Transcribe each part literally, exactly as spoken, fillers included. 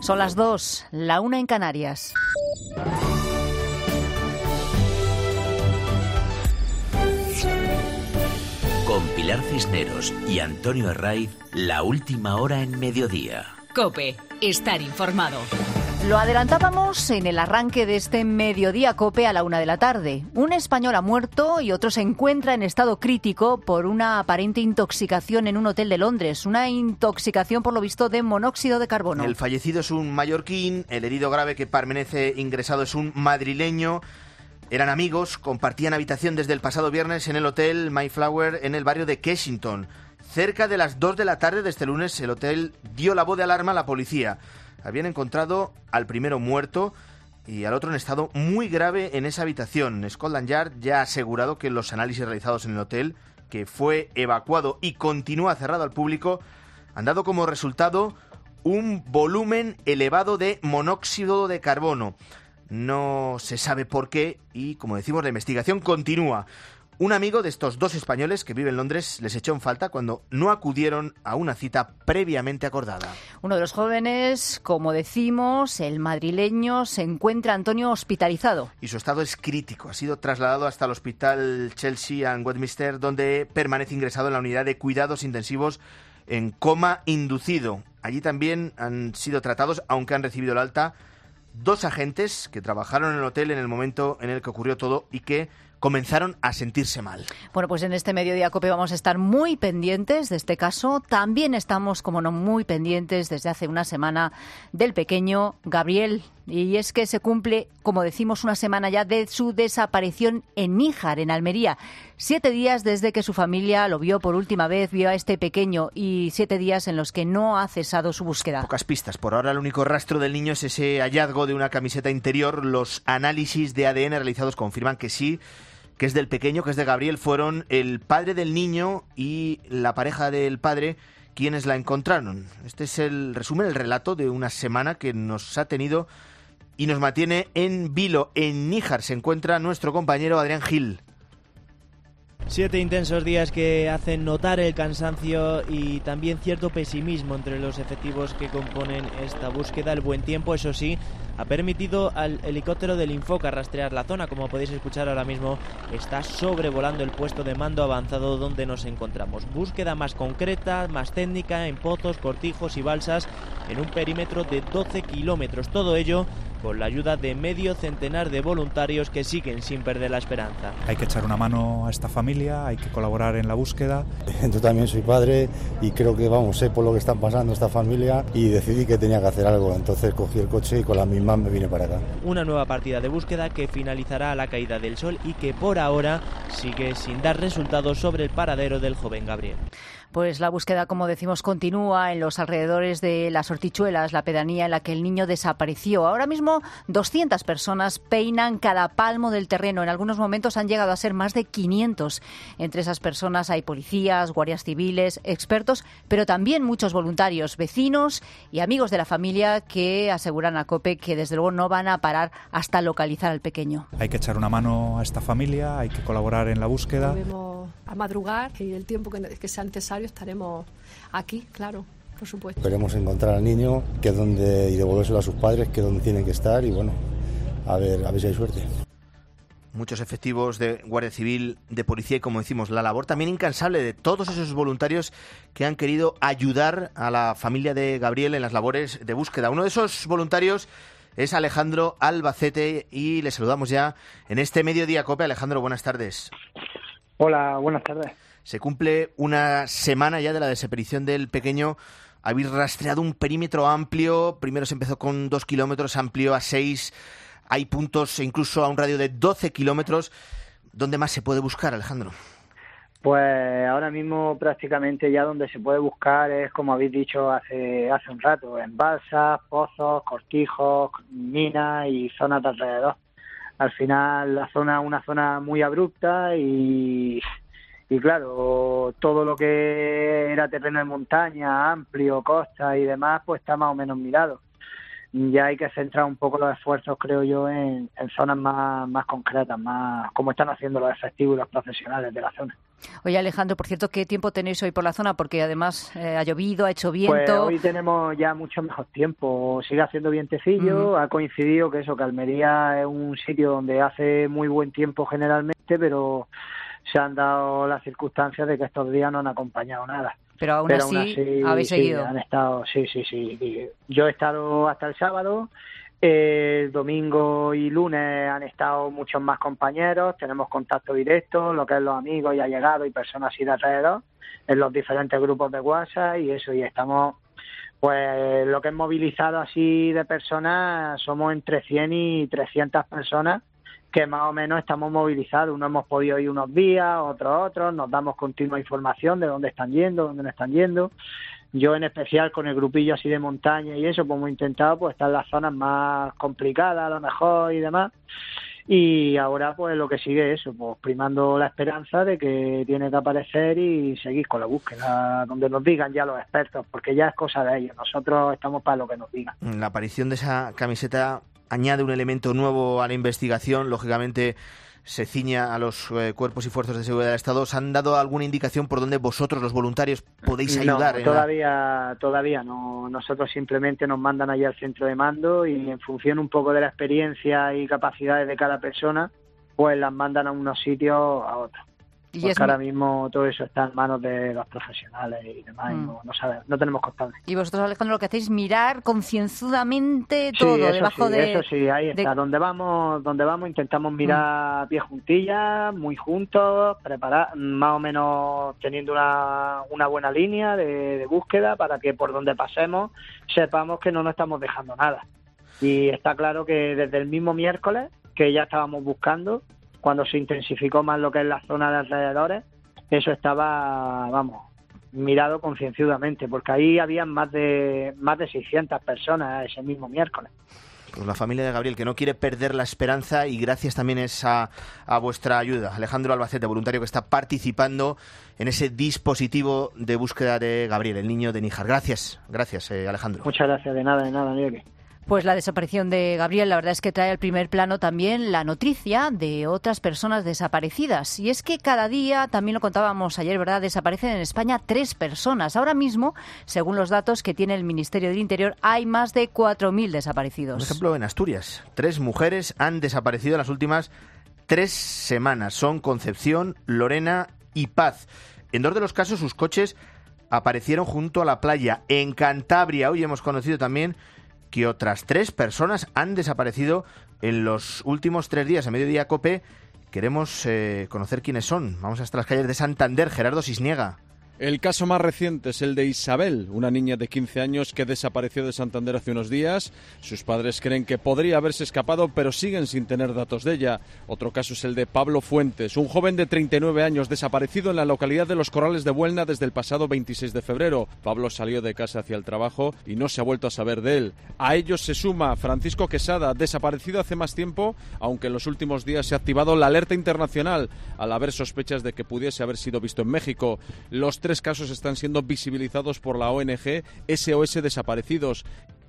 Son las dos, la una en Canarias. Con Pilar Cisneros y Antonio Herraiz, la última hora en Mediodía. COPE, estar informado. Lo adelantábamos en el arranque de este Mediodía COPE a la una de la tarde. Un español ha muerto y otro se encuentra en estado crítico por una aparente intoxicación en un hotel de Londres. Una intoxicación, por lo visto, de monóxido de carbono. El fallecido es un mallorquín, el herido grave que permanece ingresado es un madrileño. Eran amigos, compartían habitación desde el pasado viernes en el hotel Mayflower en el barrio de Kensington. Cerca de las dos de la tarde de este lunes, el hotel dio la voz de alarma a la policía. Habían encontrado al primero muerto y al otro en estado muy grave en esa habitación. Scotland Yard ya ha asegurado que los análisis realizados en el hotel, que fue evacuado y continúa cerrado al público, han dado como resultado un volumen elevado de monóxido de carbono. No se sabe por qué y, como decimos, la investigación continúa. Un amigo de estos dos españoles que vive en Londres les echó en falta cuando no acudieron a una cita previamente acordada. Uno de los jóvenes, como decimos, el madrileño, se encuentra, Antonio, hospitalizado. Y su estado es crítico. Ha sido trasladado hasta el hospital Chelsea and Westminster, donde permanece ingresado en la unidad de cuidados intensivos en coma inducido. Allí también han sido tratados, aunque han recibido el alta, dos agentes que trabajaron en el hotel en el momento en el que ocurrió todo y que comenzaron a sentirse mal. Bueno, pues en este Mediodía COPE vamos a estar muy pendientes de este caso. También estamos, como no, muy pendientes desde hace una semana del pequeño Gabriel. Y es que se cumple, como decimos, una semana ya de su desaparición en Níjar, en Almería. Siete días desde que su familia lo vio por última vez, vio a este pequeño, y siete días en los que no ha cesado su búsqueda. Pocas pistas. Por ahora el único rastro del niño es ese hallazgo de una camiseta interior. Los análisis de A D N realizados confirman que sí, que es del pequeño, que es de Gabriel. Fueron el padre del niño y la pareja del padre quienes la encontraron. Este es el resumen, el relato de una semana que nos ha tenido y nos mantiene en vilo. En Níjar se encuentra nuestro compañero Adrián Gil. Siete intensos días que hacen notar el cansancio y también cierto pesimismo entre los efectivos que componen esta búsqueda. El buen tiempo, eso sí, ha permitido al helicóptero del Infoca rastrear la zona. Como podéis escuchar ahora mismo, está sobrevolando el puesto de mando avanzado donde nos encontramos. Búsqueda más concreta, más técnica, en pozos, cortijos y balsas, en un perímetro de doce kilómetros. Todo ello con la ayuda de medio centenar de voluntarios que siguen sin perder la esperanza. Hay que echar una mano a esta familia, hay que colaborar en la búsqueda. Yo también soy padre y creo que, vamos, sé por lo que están pasando esta familia y decidí que tenía que hacer algo. Entonces cogí el coche y con la misma me vine para acá. Una nueva partida de búsqueda que finalizará a la caída del sol y que por ahora sigue sin dar resultados sobre el paradero del joven Gabriel. Pues la búsqueda, como decimos, continúa en los alrededores de Las Hortichuelas, la pedanía en la que el niño desapareció. Ahora mismo doscientas personas peinan cada palmo del terreno. En algunos momentos han llegado a ser más de quinientos. Entre esas personas hay policías, guardias civiles, expertos, pero también muchos voluntarios, vecinos y amigos de la familia que aseguran a COPE que desde luego no van a parar hasta localizar al pequeño. Hay que echar una mano a esta familia, hay que colaborar en la búsqueda. Volvemos a madrugar y el tiempo que, que sea necesario estaremos aquí, claro, por supuesto. Queremos encontrar al niño, que es donde, y devolvérselo a sus padres, que es donde tienen que estar, y bueno, a ver, a ver si hay suerte. Muchos efectivos de Guardia Civil, de policía y, como decimos, la labor también incansable de todos esos voluntarios que han querido ayudar a la familia de Gabriel en las labores de búsqueda. Uno de esos voluntarios es Alejandro Albacete y le saludamos ya en este Mediodía COPE. Alejandro, buenas tardes. Hola, buenas tardes. Se cumple una semana ya de la desaparición del pequeño. Habéis rastreado un perímetro amplio. Primero se empezó con dos kilómetros, amplió a seis. Hay puntos incluso a un radio de doce kilómetros. ¿Dónde más se puede buscar, Alejandro? Pues ahora mismo prácticamente ya donde se puede buscar es, como habéis dicho hace hace un rato, en balsas, pozos, cortijos, minas y zonas de alrededor. Al final la zona es una zona muy abrupta y... Y claro, todo lo que era terreno de montaña, amplio, costa y demás, pues está más o menos mirado. ya hay que centrar un poco los esfuerzos, creo yo, en, en zonas más, más concretas, más como están haciendo los efectivos y los profesionales de la zona. Oye, Alejandro, por cierto, ¿qué tiempo tenéis hoy por la zona? Porque además eh, ha llovido, ha hecho viento. Pues hoy tenemos ya mucho mejor tiempo, sigue haciendo vientecillo, uh-huh. Ha coincidido que eso, que Almería es un sitio donde hace muy buen tiempo generalmente, pero se han dado las circunstancias de que estos días no han acompañado nada. Pero aún, pero así, aún así habéis sí, seguido. Han estado, sí, sí, sí. Yo he estado hasta el sábado. El domingo y lunes han estado muchos más compañeros, tenemos contacto directo, lo que es los amigos y allegados y personas así de alrededor, en los diferentes grupos de WhatsApp y eso, y estamos, pues lo que es movilizado así de personas, somos entre cien y trescientas personas que más o menos estamos movilizados, unos hemos podido ir unos días, otros otros, nos damos continua información de dónde están yendo, dónde no están yendo. Yo en especial con el grupillo así de montaña y eso, pues hemos intentado pues estar en las zonas más complicadas a lo mejor y demás. Y ahora pues lo que sigue es eso, pues primando la esperanza de que tiene que aparecer y seguir con la búsqueda, donde nos digan ya los expertos, porque ya es cosa de ellos, nosotros estamos para lo que nos digan. La aparición de esa camiseta añade un elemento nuevo a la investigación, lógicamente se ciña a los eh, cuerpos y fuerzas de seguridad del Estado. ¿Os han dado alguna indicación por dónde vosotros, los voluntarios, podéis ayudar? No, en todavía, la... todavía no. Nosotros simplemente nos mandan allí al centro de mando y en función un poco de la experiencia y capacidades de cada persona, pues las mandan a unos sitios a otros. Porque es... ahora mismo todo eso está en manos de los profesionales y demás, mm. y no, no, sabe, no tenemos constancia. Y vosotros, Alejandro, lo que hacéis es mirar concienzudamente todo, sí, eso debajo sí, de... eso sí, ahí está. De... Donde vamos, donde vamos intentamos mirar mm. pie juntillas, muy juntos, preparar, más o menos teniendo una, una buena línea de, de búsqueda para que por donde pasemos sepamos que no nos estamos dejando nada. Y está claro que desde el mismo miércoles, que ya estábamos buscando, cuando se intensificó más lo que es la zona de alrededores, eso estaba, vamos, mirado concienzudamente, porque ahí habían más de más de seiscientas personas ese mismo miércoles. Pues la familia de Gabriel, que no quiere perder la esperanza, y gracias también es a, a vuestra ayuda. Alejandro Albacete, voluntario que está participando en ese dispositivo de búsqueda de Gabriel, el niño de Níjar. Gracias, gracias eh, Alejandro. Muchas gracias, de nada, de nada, Miguel. Pues la desaparición de Gabriel, la verdad es que trae al primer plano también la noticia de otras personas desaparecidas. Y es que cada día, también lo contábamos ayer, ¿verdad?, desaparecen en España tres personas. Ahora mismo, según los datos que tiene el Ministerio del Interior, hay más de cuatro mil desaparecidos. Por ejemplo, en Asturias, tres mujeres han desaparecido en las últimas tres semanas. Son Concepción, Lorena y Paz. En dos de los casos, sus coches aparecieron junto a la playa. En Cantabria, hoy hemos conocido también que otras tres personas han desaparecido en los últimos tres días. A Mediodía COPE queremos eh, conocer quiénes son. Vamos hasta las calles de Santander. Gerardo Cisniega. El caso más reciente es el de Isabel, una niña de quince años que desapareció de Santander hace unos días. Sus padres creen que podría haberse escapado, pero siguen sin tener datos de ella. Otro caso es el de Pablo Fuentes, un joven de treinta y nueve años desaparecido en la localidad de Los Corrales de Buelna desde el pasado veintiséis de febrero. Pablo salió de casa hacia el trabajo y no se ha vuelto a saber de él. A ellos se suma Francisco Quesada, desaparecido hace más tiempo, aunque en los últimos días se ha activado la alerta internacional al haber sospechas de que pudiese haber sido visto en México. Los tres casos están siendo visibilizados por la O N G S O S Desaparecidos.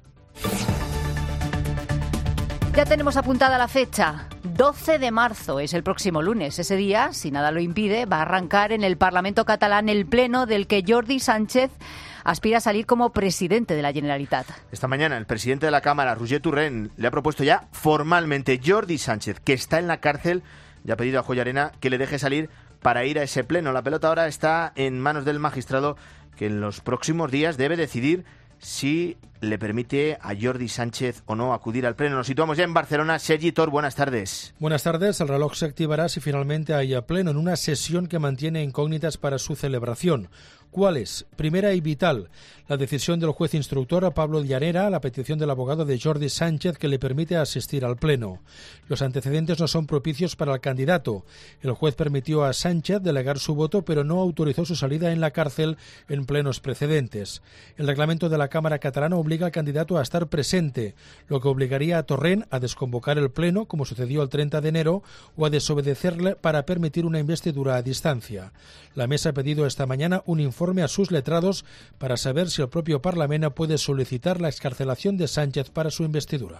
Ya tenemos apuntada la fecha. doce de marzo es el próximo lunes. Ese día, si nada lo impide, va a arrancar en el Parlamento catalán el pleno del que Jordi Sánchez aspira a salir como presidente de la Generalitat. Esta mañana el presidente de la Cámara, Roger Torrent, le ha propuesto ya formalmente Jordi Sánchez, que está en la cárcel, ya ha pedido a Joya Arena que le deje salir para ir a ese pleno. La pelota ahora está en manos del magistrado, que en los próximos días debe decidir si le permite a Jordi Sánchez o no acudir al pleno. Nos situamos ya en Barcelona. Sergi Tor, buenas tardes. Buenas tardes. El reloj se activará si finalmente hay pleno en una sesión que mantiene incógnitas para su celebración. ¿Cuáles? Primera y vital, la decisión del juez instructor Pablo Llanera a la petición del abogado de Jordi Sánchez que le permite asistir al pleno. Los antecedentes no son propicios para el candidato. El juez permitió a Sánchez delegar su voto, pero no autorizó su salida en la cárcel en plenos precedentes. El reglamento de la Cámara catalana obliga al candidato a estar presente, lo que obligaría a Torrent a desconvocar el pleno, como sucedió el treinta de enero, o a desobedecerle para permitir una investidura a distancia. La mesa ha pedido esta mañana un informe informe a sus letrados para saber si el propio Parlamento puede solicitar la excarcelación de Sánchez para su investidura.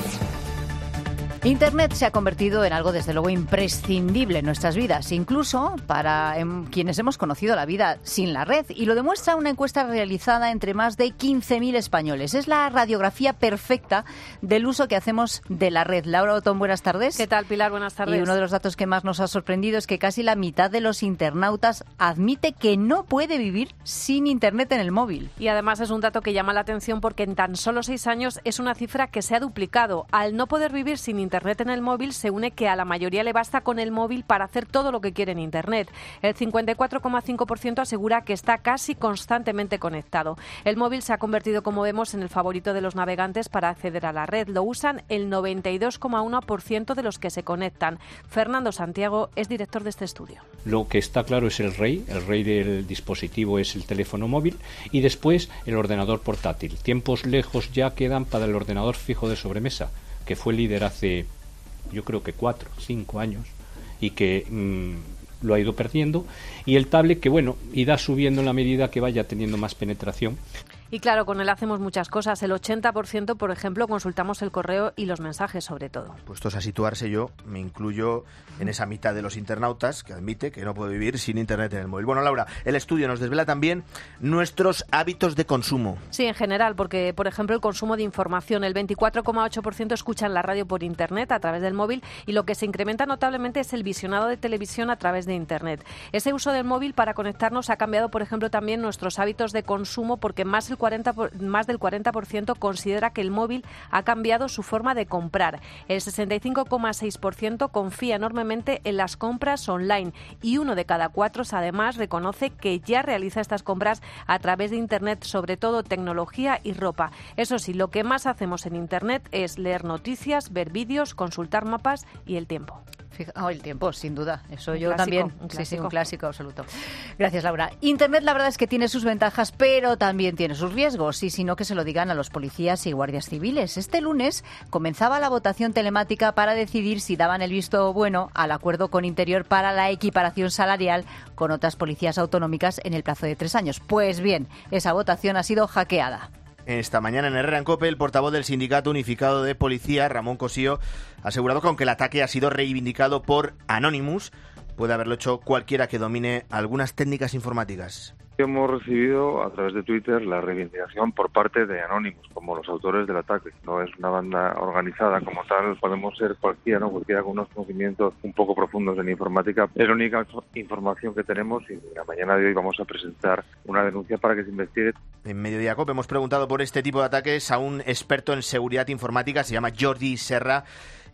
Internet se ha convertido en algo, desde luego, imprescindible en nuestras vidas, incluso para em, quienes hemos conocido la vida sin la red. Y lo demuestra una encuesta realizada entre más de quince mil españoles. Es la radiografía perfecta del uso que hacemos de la red. Laura Otón, buenas tardes. ¿Qué tal, Pilar? Buenas tardes. Y uno de los datos que más nos ha sorprendido es que casi la mitad de los internautas admite que no puede vivir sin Internet en el móvil. Y además es un dato que llama la atención porque en tan solo seis años es una cifra que se ha duplicado. Al no poder vivir sin Internet en el móvil, se une que a la mayoría le basta con el móvil para hacer todo lo que quiere en Internet. El cincuenta y cuatro coma cinco por ciento asegura que está casi constantemente conectado. El móvil se ha convertido, como vemos, en el favorito de los navegantes para acceder a la red. Lo usan el noventa y dos coma uno por ciento de los que se conectan. Fernando Santiago es director de este estudio. Lo que está claro es el rey. El rey del dispositivo es el teléfono móvil y después el ordenador portátil. Tiempos lejos ya quedan para el ordenador fijo de sobremesa, que fue líder hace, yo creo que cuatro, cinco años, y que mmm, lo ha ido perdiendo, y el tablet que, bueno, irá subiendo en la medida que vaya teniendo más penetración. Y claro, con él hacemos muchas cosas. El ochenta por ciento, por ejemplo, consultamos el correo y los mensajes, sobre todo. Puestos a situarse, yo me incluyo en esa mitad de los internautas que admite que no puede vivir sin Internet en el móvil. Bueno, Laura, el estudio nos desvela también nuestros hábitos de consumo. Sí, en general, porque, por ejemplo, el consumo de información. El veinticuatro coma ocho por ciento escuchan la radio por Internet a través del móvil, y lo que se incrementa notablemente es el visionado de televisión a través de Internet. Ese uso del móvil para conectarnos ha cambiado, por ejemplo, también nuestros hábitos de consumo, porque más el cuarenta por, más del cuarenta por ciento considera que el móvil ha cambiado su forma de comprar. El sesenta y cinco coma seis por ciento confía enormemente en las compras online, y uno de cada cuatro además reconoce que ya realiza estas compras a través de Internet, sobre todo tecnología y ropa. Eso sí, lo que más hacemos en Internet es leer noticias, ver vídeos, consultar mapas y el tiempo. Fija, oh, el tiempo, sin duda. Eso un yo clásico, también. Un sí, sí, un clásico absoluto. Gracias, Laura. Internet, la verdad es que tiene sus ventajas, pero también tiene sus riesgos. Y si no, que se lo digan a los policías y guardias civiles. Este lunes comenzaba la votación telemática para decidir si daban el visto bueno al acuerdo con Interior para la equiparación salarial con otras policías autonómicas en el plazo de tres años. Pues bien, esa votación ha sido hackeada. Esta mañana en Herrera en COPE, el portavoz del Sindicato Unificado de Policía, Ramón Cosío, ha asegurado que aunque el ataque ha sido reivindicado por Anonymous, puede haberlo hecho cualquiera que domine algunas técnicas informáticas. Hemos recibido a través de Twitter la reivindicación por parte de Anonymous como los autores del ataque. No es una banda organizada como tal, podemos ser cualquiera, ¿no? Cualquiera con unos conocimientos un poco profundos en informática. Es la única información que tenemos y la mañana de hoy vamos a presentar una denuncia para que se investigue. En Mediodía COPE hemos preguntado por este tipo de ataques a un experto en seguridad informática, se llama Jordi Serra,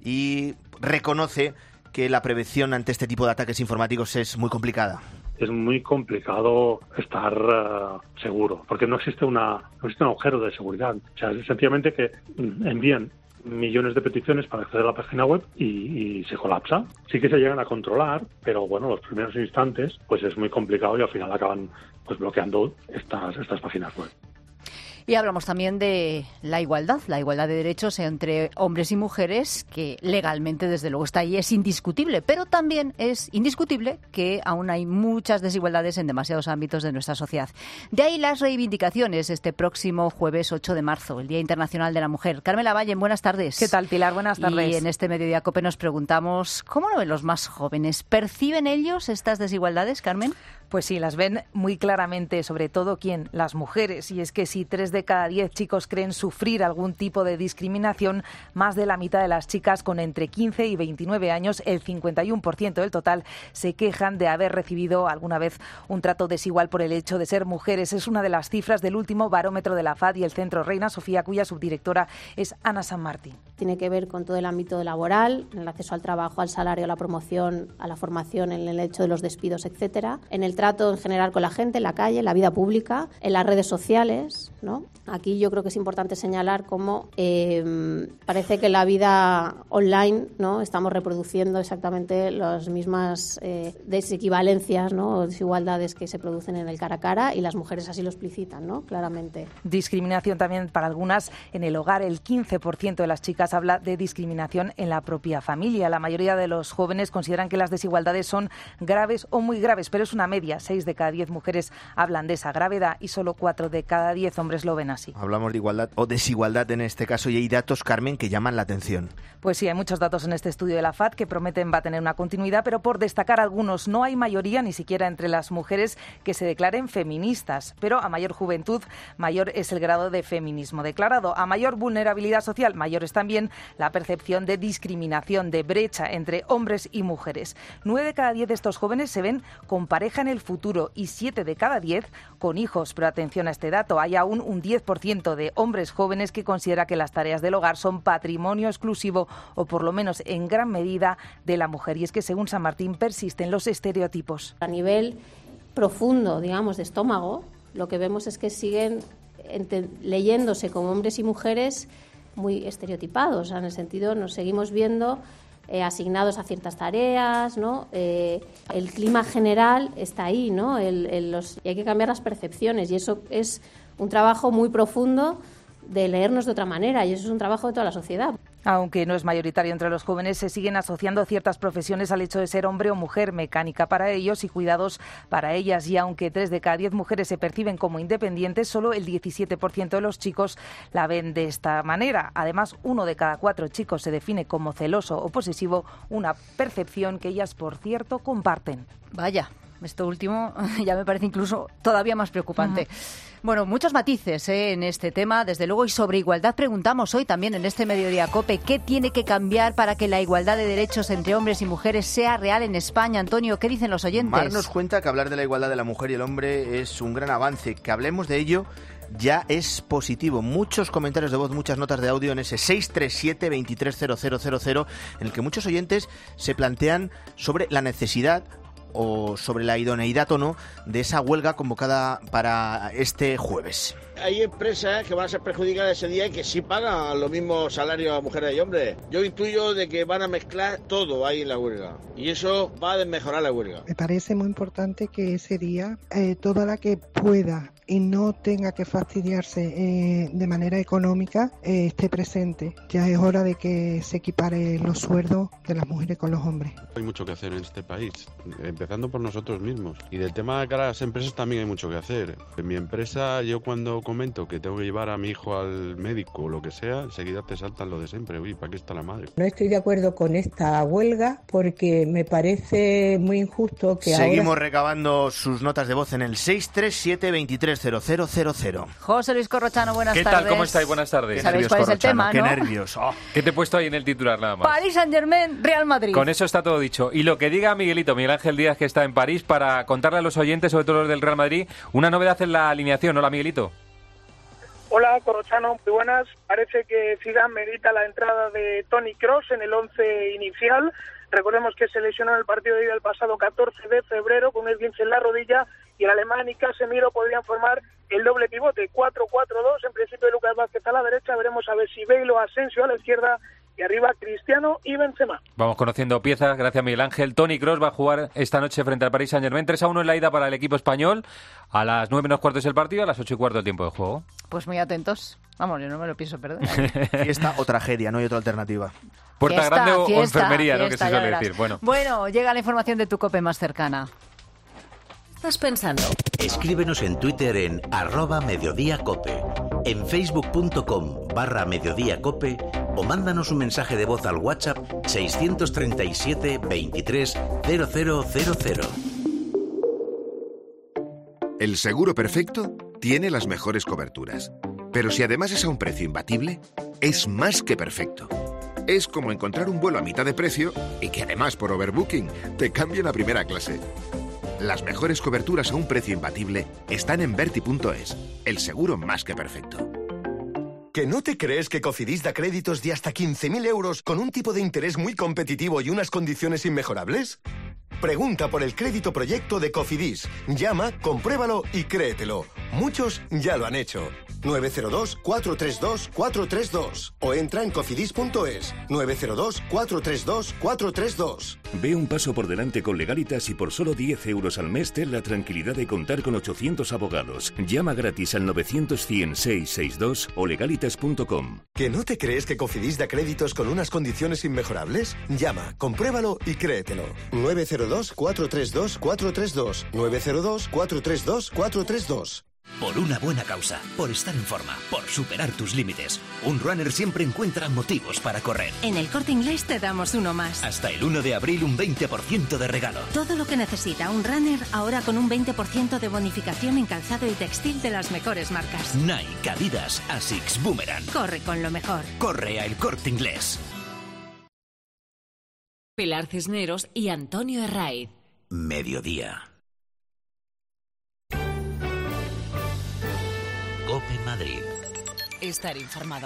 y reconoce que la prevención ante este tipo de ataques informáticos es muy complicada. Es muy complicado estar uh, seguro, porque no existe una no existe un agujero de seguridad. O sea, es sencillamente que envían millones de peticiones para acceder a la página web y, y se colapsa. Sí que se llegan a controlar, pero bueno, los primeros instantes pues es muy complicado y al final acaban pues bloqueando estas estas páginas web. Y hablamos también de la igualdad, la igualdad de derechos entre hombres y mujeres, que legalmente, desde luego, está ahí, es indiscutible, pero también es indiscutible que aún hay muchas desigualdades en demasiados ámbitos de nuestra sociedad. De ahí las reivindicaciones este próximo jueves ocho de marzo, el Día Internacional de la Mujer. Carmela Valle, buenas tardes. ¿Qué tal, Pilar? Buenas tardes. Y en este Mediodía COPE nos preguntamos, ¿cómo lo ven los más jóvenes? ¿Perciben ellos estas desigualdades, Carmen? Pues sí, las ven muy claramente, sobre todo ¿quién? Las mujeres. Y es que si tres de cada diez chicos creen sufrir algún tipo de discriminación, más de la mitad de las chicas con entre quince y veintinueve años, el cincuenta y uno por ciento del total, se quejan de haber recibido alguna vez un trato desigual por el hecho de ser mujeres. Es una de las cifras del último barómetro de la F A D y el Centro Reina Sofía, cuya subdirectora es Ana San Martín. Tiene que ver con todo el ámbito laboral, en el acceso al trabajo, al salario, a la promoción, a la formación, en el hecho de los despidos, etcétera. En el trato en general con la gente, en la calle, en la vida pública, en las redes sociales, ¿no? Aquí yo creo que es importante señalar cómo eh, parece que en la vida online, ¿no?, estamos reproduciendo exactamente las mismas eh, desequivalencias, ¿no?, o desigualdades que se producen en el cara a cara, y las mujeres así lo explicitan, ¿no?, claramente. Discriminación también para algunas en el hogar. El quince por ciento de las chicas además habla de discriminación en la propia familia. La mayoría de los jóvenes consideran que las desigualdades son graves o muy graves, pero es una media. Seis de cada diez mujeres hablan de esa gravedad y solo cuatro de cada diez hombres lo ven así. Hablamos de igualdad o desigualdad en este caso y hay datos, Carmen, que llaman la atención. Pues sí, hay muchos datos en este estudio de la F A D que prometen va a tener una continuidad, pero por destacar algunos, no hay mayoría ni siquiera entre las mujeres que se declaren feministas, pero a mayor juventud, mayor es el grado de feminismo declarado. A mayor vulnerabilidad social, mayor es también la percepción de discriminación, de brecha entre hombres y mujeres. Nueve de cada diez de estos jóvenes se ven con pareja en el futuro y siete de cada diez con hijos. Pero atención a este dato, hay aún un diez por ciento de hombres jóvenes que considera que las tareas del hogar son patrimonio exclusivo o por lo menos en gran medida de la mujer. Y es que según San Martín persisten los estereotipos. A nivel profundo, digamos, de estómago, lo que vemos es que siguen ente- leyéndose como hombres y mujeres muy estereotipados. O sea, en el sentido, nos seguimos viendo eh, asignados a ciertas tareas, ¿no? Eh, el clima general está ahí, ¿no? El, el, los, y hay que cambiar las percepciones y eso es un trabajo muy profundo de leernos de otra manera y eso es un trabajo de toda la sociedad. Aunque no es mayoritario entre los jóvenes, se siguen asociando ciertas profesiones al hecho de ser hombre o mujer, mecánica para ellos y cuidados para ellas. Y aunque tres de cada diez mujeres se perciben como independientes, solo el diecisiete por ciento de los chicos la ven de esta manera. Además, uno de cada cuatro chicos se define como celoso o posesivo, una percepción que ellas, por cierto, comparten. Vaya. Esto último ya me parece incluso todavía más preocupante. Uh-huh. Bueno, muchos matices ¿eh? en este tema, desde luego, y sobre igualdad preguntamos hoy también en este Mediodía COPE, ¿qué tiene que cambiar para que la igualdad de derechos entre hombres y mujeres sea real en España? Antonio, ¿qué dicen los oyentes? Mar nos cuenta que hablar de la igualdad de la mujer y el hombre es un gran avance, que hablemos de ello ya es positivo. Muchos comentarios de voz, muchas notas de audio en ese seis tres siete, veintitrés cero cero cero cero, en el que muchos oyentes se plantean sobre la necesidad o sobre la idoneidad o no de esa huelga convocada para este jueves. Hay empresas que van a ser perjudicadas ese día y que sí pagan los mismos salarios a mujeres y hombres. Yo intuyo de que van a mezclar todo ahí en la huelga y eso va a desmejorar la huelga. Me parece muy importante que ese día eh, toda la que pueda y no tenga que fastidiarse eh, de manera económica eh, esté presente. Ya es hora de que se equiparen los sueldos de las mujeres con los hombres. Hay mucho que hacer en este país, empezando por nosotros mismos. Y del tema de cara a las empresas también hay mucho que hacer. En mi empresa, yo cuando comento que tengo que llevar a mi hijo al médico o lo que sea, enseguida te saltan lo de siempre. Uy, ¿para qué está la madre? No estoy de acuerdo con esta huelga porque me parece muy injusto que Seguimos ahora... recabando sus notas de voz en el seis tres siete, veintitrés cero cero cero cero. José Luis Corrochano, buenas ¿Qué tardes. tal? ¿Cómo estáis? Buenas tardes. ¿Sabéis cuál es el tema, qué no? nervios. Oh. ¿Qué te he puesto ahí en el titular nada más? Paris Saint-Germain, Real Madrid. Con eso está todo dicho. Y lo que diga Miguelito, Miguel Ángel Díaz, que está en París, para contarle a los oyentes, sobre todo los del Real Madrid, una novedad en la alineación. Hola, Miguelito. Hola, Corrochano, muy buenas. Parece que Zidane medita la entrada de Toni Kroos en el once inicial. Recordemos que se lesionó en el partido de ida el pasado catorce de febrero con un esguince en la rodilla y el alemán y Casemiro podrían formar el doble pivote, cuatro cuatro dos, en principio de Lucas Vázquez a la derecha, veremos a ver si Bale o Asensio a la izquierda y arriba Cristiano y Benzema. Vamos conociendo piezas, gracias Miguel Ángel. Toni Kroos va a jugar esta noche frente al Paris Saint-Germain, tres a uno en la ida para el equipo español, a las nueve menos cuartos el partido, a las ocho y cuarto el tiempo de juego. Pues muy atentos, vamos, yo no me lo pienso perder. Fiesta o tragedia, no hay otra alternativa. Puerta fiesta, grande o, fiesta, o enfermería, fiesta, ¿no? Que se suele decir. Bueno. bueno, llega la información de tu COPE más cercana. ¿Estás pensando? Escríbenos en Twitter en arroba mediodíacope, en facebook.com barra mediodíacope o mándanos un mensaje de voz al WhatsApp seiscientos treinta y siete, veintitrés, cero cero cero cero. El seguro perfecto tiene las mejores coberturas, pero si además es a un precio imbatible, es más que perfecto. Es como encontrar un vuelo a mitad de precio y que además por overbooking te cambien a primera clase. Las mejores coberturas a un precio imbatible están en Verti punto es, el seguro más que perfecto. ¿Que no te crees que Cofidis da créditos de hasta quince mil euros con un tipo de interés muy competitivo y unas condiciones inmejorables? Pregunta por el crédito proyecto de Cofidis. Llama, compruébalo y créetelo. Muchos ya lo han hecho. nueve cero dos, cuatro tres dos, cuatro tres dos o entra en cofidis punto es nueve cero dos, cuatro tres dos, cuatro tres dos. Ve un paso por delante con Legalitas y por solo diez euros al mes ten la tranquilidad de contar con ochocientos abogados. Llama gratis al novecientos, cien, seiscientos sesenta y dos o legalitas punto com. ¿Que no te crees que Cofidis da créditos con unas condiciones inmejorables? Llama, compruébalo y créetelo. nueve cero dos, cuatro tres dos, cuatro tres dos. nueve cero dos, cuatro tres dos, cuatro tres dos. Por una buena causa, por estar en forma, por superar tus límites. Un runner siempre encuentra motivos para correr. En El Corte Inglés te damos uno más. Hasta el uno de abril un veinte por ciento de regalo. Todo lo que necesita un runner ahora con un veinte por ciento de bonificación en calzado y textil de las mejores marcas. Nike, Adidas, Asics, Boomerang. Corre con lo mejor. Corre a El Corte Inglés. Pilar Cisneros y Antonio Herraiz. Mediodía. COPE Madrid. Estar informado.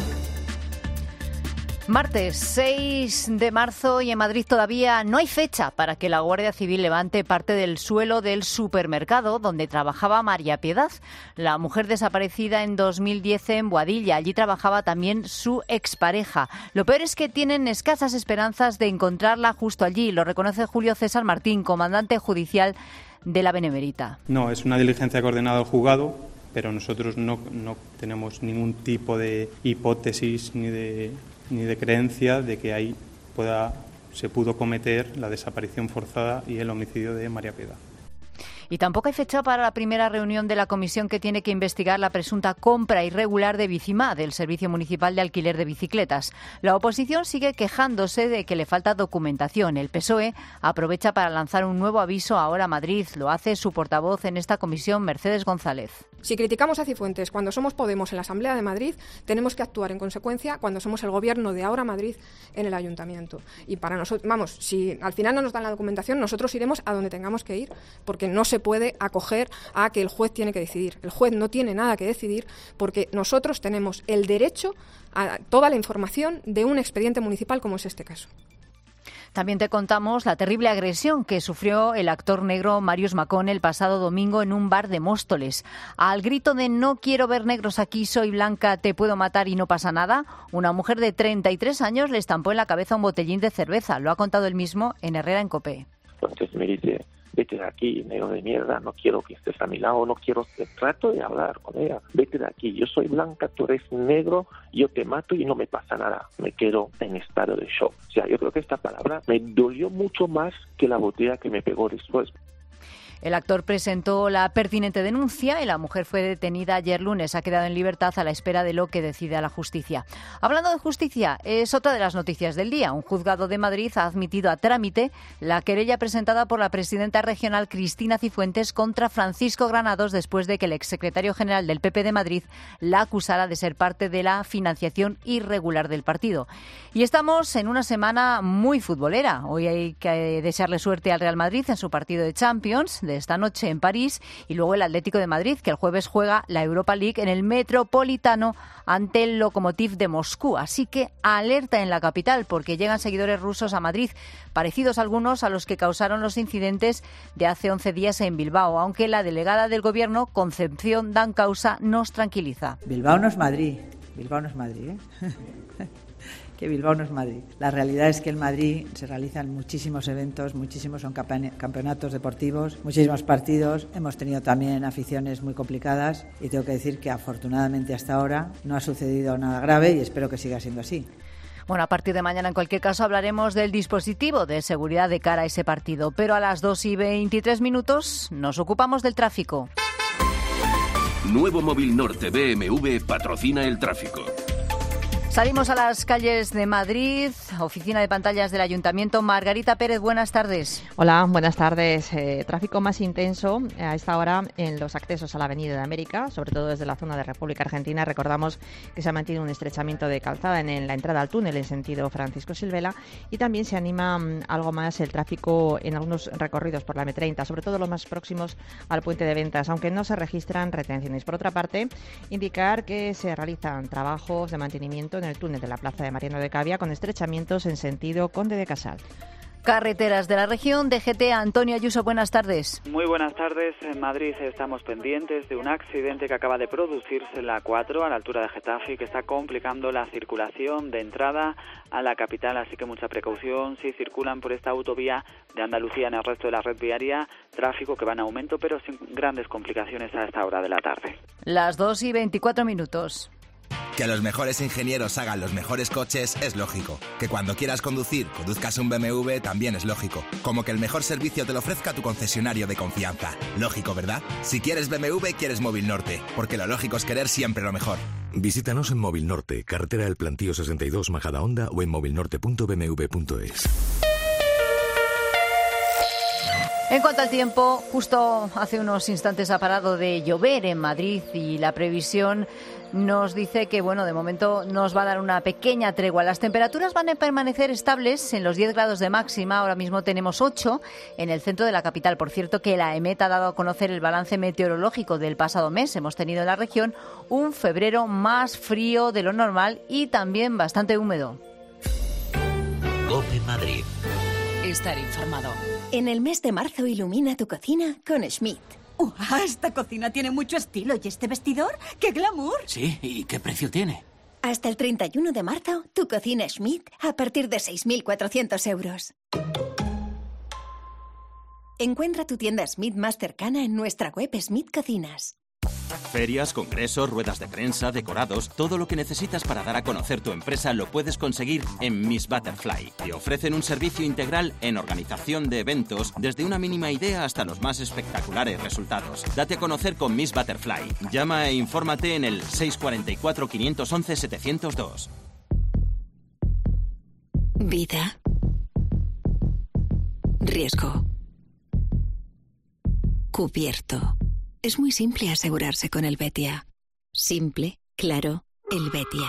Martes seis de marzo y en Madrid todavía no hay fecha para que la Guardia Civil levante parte del suelo del supermercado donde trabajaba María Piedad, la mujer desaparecida en dos mil diez en Boadilla. Allí trabajaba también su expareja. Lo peor es que tienen escasas esperanzas de encontrarla justo allí. Lo reconoce Julio César Martín, comandante judicial de la Benemérita. No, es una diligencia coordinada del juzgado, pero nosotros no, no tenemos ningún tipo de hipótesis ni de ni de creencia de que ahí pueda se pudo cometer la desaparición forzada y el homicidio de María Piedad. Y tampoco hay fecha para la primera reunión de la comisión que tiene que investigar la presunta compra irregular de Bicimá, del Servicio Municipal de Alquiler de Bicicletas. La oposición sigue quejándose de que le falta documentación. El P S O E aprovecha para lanzar un nuevo aviso ahora a Madrid. Lo hace su portavoz en esta comisión, Mercedes González. Si criticamos a Cifuentes cuando somos Podemos en la Asamblea de Madrid, tenemos que actuar en consecuencia cuando somos el Gobierno de ahora Madrid en el Ayuntamiento. Y para nosotros, vamos, si al final no nos dan la documentación, nosotros iremos a donde tengamos que ir, porque no se puede acoger a que el juez tiene que decidir. El juez no tiene nada que decidir porque nosotros tenemos el derecho a toda la información de un expediente municipal como es este caso. También te contamos la terrible agresión que sufrió el actor negro Marius Macón el pasado domingo en un bar de Móstoles. Al grito de "no quiero ver negros aquí, soy blanca, te puedo matar y no pasa nada", una mujer de treinta y tres años le estampó en la cabeza un botellín de cerveza. Lo ha contado él mismo en Herrera en COPE. Entonces me dice: vete de aquí, negro de mierda, no quiero que estés a mi lado, no quiero, trato de hablar con ella, vete de aquí, yo soy blanca, tú eres negro, yo te mato y no me pasa nada, me quedo en estado de shock. O sea, yo creo que esta palabra me dolió mucho más que la botella que me pegó después. El actor presentó la pertinente denuncia y la mujer fue detenida ayer lunes. Ha quedado en libertad a la espera de lo que decida la justicia. Hablando de justicia, es otra de las noticias del día. Un juzgado de Madrid ha admitido a trámite la querella presentada por la presidenta regional Cristina Cifuentes contra Francisco Granados después de que el exsecretario general del P P de Madrid la acusara de ser parte de la financiación irregular del partido. Y estamos en una semana muy futbolera. Hoy hay que desearle suerte al Real Madrid en su partido de Champions de esta noche en París y luego el Atlético de Madrid, que el jueves juega la Europa League en el Metropolitano ante el Lokomotiv de Moscú. Así que alerta en la capital porque llegan seguidores rusos a Madrid, parecidos algunos a los que causaron los incidentes de hace once días en Bilbao, aunque la delegada del Gobierno, Concepción Dancausa, nos tranquiliza. Bilbao no es Madrid, Bilbao no es Madrid, ¿eh? que Bilbao no es Madrid. La realidad es que en Madrid se realizan muchísimos eventos, muchísimos son campeonatos deportivos, muchísimos partidos. Hemos tenido también aficiones muy complicadas y tengo que decir que afortunadamente hasta ahora no ha sucedido nada grave y espero que siga siendo así. Bueno, a partir de mañana, en cualquier caso, hablaremos del dispositivo de seguridad de cara a ese partido. Pero a las dos y veintitrés minutos nos ocupamos del tráfico. Nuevo Móvil Norte B M W patrocina el tráfico. Salimos a las calles de Madrid, oficina de pantallas del Ayuntamiento. Margarita Pérez, buenas tardes. Hola, buenas tardes. Eh, tráfico más intenso a esta hora en los accesos a la Avenida de América, sobre todo desde la zona de República Argentina. Recordamos que se ha mantenido un estrechamiento de calzada en, en la entrada al túnel en sentido Francisco Silvela y también se anima um, algo más el tráfico en algunos recorridos por la eme treinta, sobre todo los más próximos al puente de Ventas, aunque no se registran retenciones. Por otra parte, indicar que se realizan trabajos de mantenimiento en el túnel de la Plaza de Mariano de Cavia con estrechamientos en sentido Conde de Casal. Carreteras de la región, D G T, Antonio Ayuso, buenas tardes. Muy buenas tardes. En Madrid estamos pendientes de un accidente que acaba de producirse en la A cuatro, a la altura de Getafe, y que está complicando la circulación de entrada a la capital, así que mucha precaución si circulan por esta autovía de Andalucía en el resto de la red viaria, tráfico que va en aumento, pero sin grandes complicaciones a esta hora de la tarde. Las dos y veinticuatro minutos. Que los mejores ingenieros hagan los mejores coches es lógico. Que cuando quieras conducir, conduzcas un B M W también es lógico. Como que el mejor servicio te lo ofrezca tu concesionario de confianza. Lógico, ¿verdad? Si quieres B M W, quieres Móvil Norte. Porque lo lógico es querer siempre lo mejor. Visítanos en Móvil Norte, carretera del Plantío sesenta y dos, Majadahonda, o en movilnorte punto b m w punto es. En cuanto al tiempo, justo hace unos instantes ha parado de llover en Madrid y la previsión nos dice que, bueno, de momento nos va a dar una pequeña tregua. Las temperaturas van a permanecer estables en los diez grados de máxima. Ahora mismo tenemos ocho en el centro de la capital. Por cierto, que la EMET ha dado a conocer el balance meteorológico del pasado mes. Hemos tenido en la región un febrero más frío de lo normal y también bastante húmedo. COPE Madrid. Estar informado. En el mes de marzo ilumina tu cocina con Schmidt. ¡Uh! Esta cocina tiene mucho estilo. ¿Y este vestidor? ¡Qué glamour! Sí, ¿y qué precio tiene? Hasta el treinta y uno de marzo, tu cocina Schmidt a partir de seis mil cuatrocientos euros. Encuentra tu tienda Schmidt más cercana en nuestra web Schmidt Cocinas. Ferias, congresos, ruedas de prensa, decorados, todo lo que necesitas para dar a conocer tu empresa lo puedes conseguir en Miss Butterfly. Te ofrecen un servicio integral en organización de eventos, desde una mínima idea hasta los más espectaculares resultados. Date a conocer con Miss Butterfly. Llama e infórmate en el seis cuatro cuatro, cinco uno uno, siete cero dos. Vida. Riesgo. Cubierto. Es muy simple asegurarse con el Betia. Simple, claro, el Betia.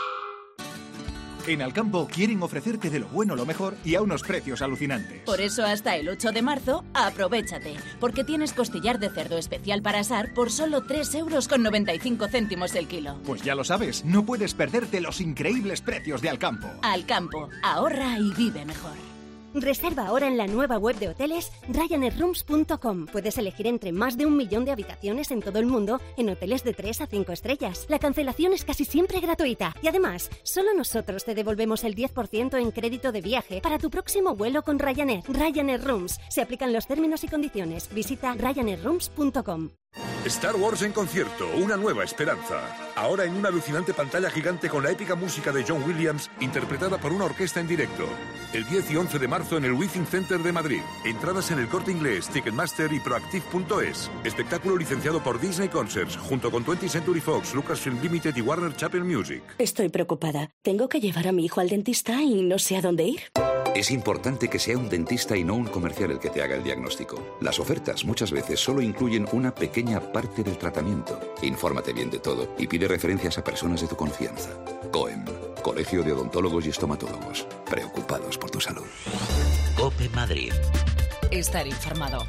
En Alcampo quieren ofrecerte de lo bueno lo mejor y a unos precios alucinantes. Por eso hasta el ocho de marzo, aprovéchate, porque tienes costillar de cerdo especial para asar por solo tres euros con noventa y cinco céntimos el kilo. Pues ya lo sabes, no puedes perderte los increíbles precios de Alcampo. Alcampo, ahorra y vive mejor. Reserva ahora en la nueva web de hoteles Ryanair Rooms punto com. Puedes elegir entre más de un millón de habitaciones en todo el mundo en hoteles de tres a cinco estrellas. La cancelación es casi siempre gratuita. Y además, solo nosotros te devolvemos el diez por ciento en crédito de viaje para tu próximo vuelo con Ryanair. Ryanair Rooms. Se aplican los términos y condiciones. Visita Ryanair Rooms punto com. Star Wars en concierto, una nueva esperanza. Ahora en una alucinante pantalla gigante con la épica música de John Williams, interpretada por una orquesta en directo. El diez y once de marzo en el Within Center de Madrid. Entradas en El Corte Inglés, Ticketmaster y Proactive punto es. Espectáculo licenciado por Disney Concerts, junto con twentieth Century Fox, Lucasfilm Limited y Warner Chappell Music. Estoy preocupada. Tengo que llevar a mi hijo al dentista y no sé a dónde ir. Es importante que sea un dentista y no un comercial el que te haga el diagnóstico. Las ofertas muchas veces solo incluyen una pequeña parte del tratamiento. Infórmate bien de todo y pide referencias a personas de tu confianza. COEM, Colegio de Odontólogos y Estomatólogos. Preocupados por tu salud. COPE Madrid. Estar informado.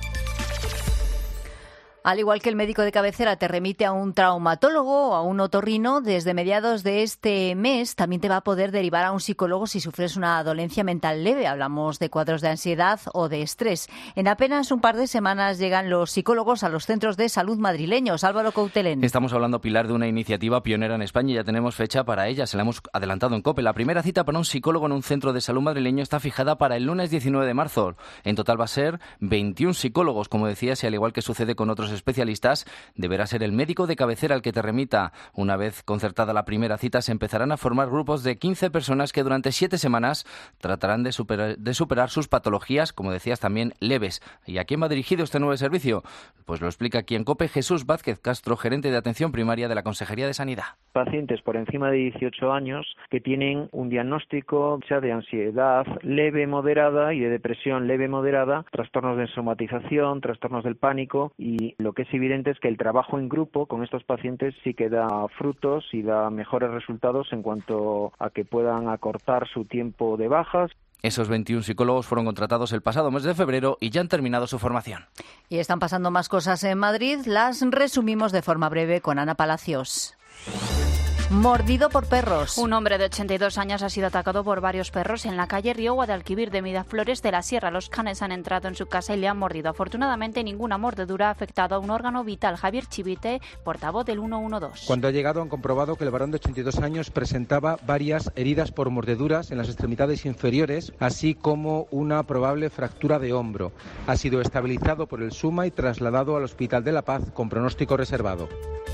Al igual que el médico de cabecera te remite a un traumatólogo o a un otorrino, desde mediados de este mes también te va a poder derivar a un psicólogo si sufres una dolencia mental leve. Hablamos de cuadros de ansiedad o de estrés. En apenas un par de semanas llegan los psicólogos a los centros de salud madrileños. Álvaro Coutelén. Estamos hablando, Pilar, de una iniciativa pionera en España y ya tenemos fecha para ella. Se la hemos adelantado en COPE. La primera cita para un psicólogo en un centro de salud madrileño está fijada para el lunes diecinueve de marzo. En total va a ser veintiún psicólogos, como decías, y al igual que sucede con otros especialistas, deberá ser el médico de cabecera el que te remita. Una vez concertada la primera cita, se empezarán a formar grupos de quince personas que durante siete semanas tratarán de superar, de superar sus patologías, como decías, también leves. ¿Y a quién va dirigido este nuevo servicio? Pues lo explica aquí en COPE Jesús Vázquez Castro, gerente de atención primaria de la Consejería de Sanidad. Pacientes por encima de dieciocho años que tienen un diagnóstico ya de ansiedad leve moderada y de depresión leve moderada, trastornos de somatización, trastornos del pánico, y lo que es evidente es que el trabajo en grupo con estos pacientes sí que da frutos y da mejores resultados en cuanto a que puedan acortar su tiempo de bajas. Esos veintiún psicólogos fueron contratados el pasado mes de febrero y ya han terminado su formación. Y están pasando más cosas en Madrid. Las resumimos de forma breve con Ana Palacios. Mordido por perros. Un hombre de ochenta y dos años ha sido atacado por varios perros en la calle Río Guadalquivir de Miraflores de la Sierra. Los canes han entrado en su casa y le han mordido. Afortunadamente, ninguna mordedura ha afectado a un órgano vital. Javier Chivite, portavoz del ciento doce. Cuando ha llegado han comprobado que el varón de ochenta y dos años presentaba varias heridas por mordeduras en las extremidades inferiores, así como una probable fractura de hombro. Ha sido estabilizado por el SUMA y trasladado al Hospital de La Paz con pronóstico reservado.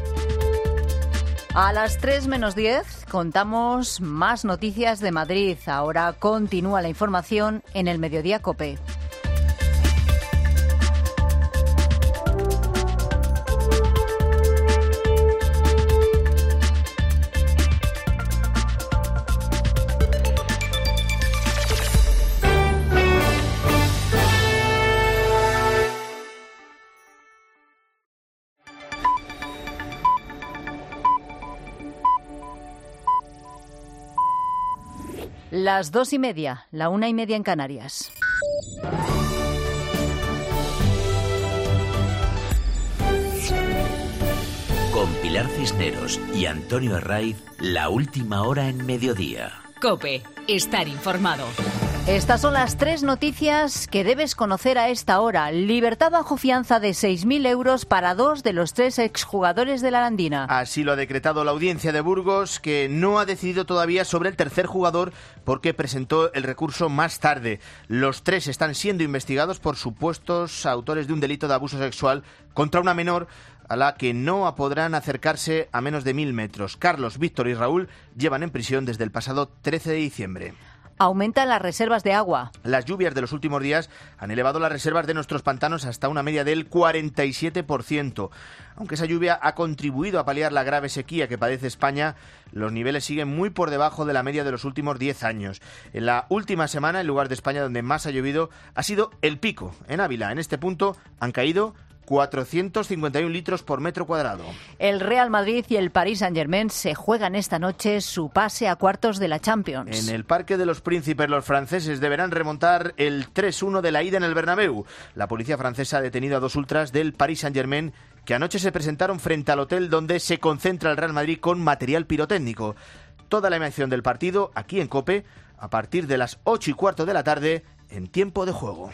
A las tres menos diez contamos más noticias de Madrid. Ahora continúa la información en el Mediodía COPE. Las dos y media, la una y media en Canarias. Con Pilar Cisneros y Antonio Herraiz, la última hora en Mediodía. COPE, estar informado. Estas son las tres noticias que debes conocer a esta hora. Libertad bajo fianza de seis mil euros para dos de los tres exjugadores de la Arandina. Así lo ha decretado la Audiencia de Burgos, que no ha decidido todavía sobre el tercer jugador porque presentó el recurso más tarde. Los tres están siendo investigados por supuestos autores de un delito de abuso sexual contra una menor a la que no podrán acercarse a menos de mil metros. Carlos, Víctor y Raúl llevan en prisión desde el pasado trece de diciembre. Aumentan las reservas de agua. Las lluvias de los últimos días han elevado las reservas de nuestros pantanos hasta una media del cuarenta y siete por ciento. Aunque esa lluvia ha contribuido a paliar la grave sequía que padece España, los niveles siguen muy por debajo de la media de los últimos diez años. En la última semana, el lugar de España donde más ha llovido ha sido El Pico, en Ávila. En este punto han caído cuatrocientos cincuenta y uno litros por metro cuadrado. El Real Madrid y el Paris Saint-Germain se juegan esta noche su pase a cuartos de la Champions. En el Parque de los Príncipes, los franceses deberán remontar el tres uno de la ida en el Bernabéu. La policía francesa ha detenido a dos ultras del Paris Saint-Germain que anoche se presentaron frente al hotel donde se concentra el Real Madrid con material pirotécnico. Toda la emoción del partido aquí en COPE a partir de las ocho y cuarto de la tarde en tiempo de juego.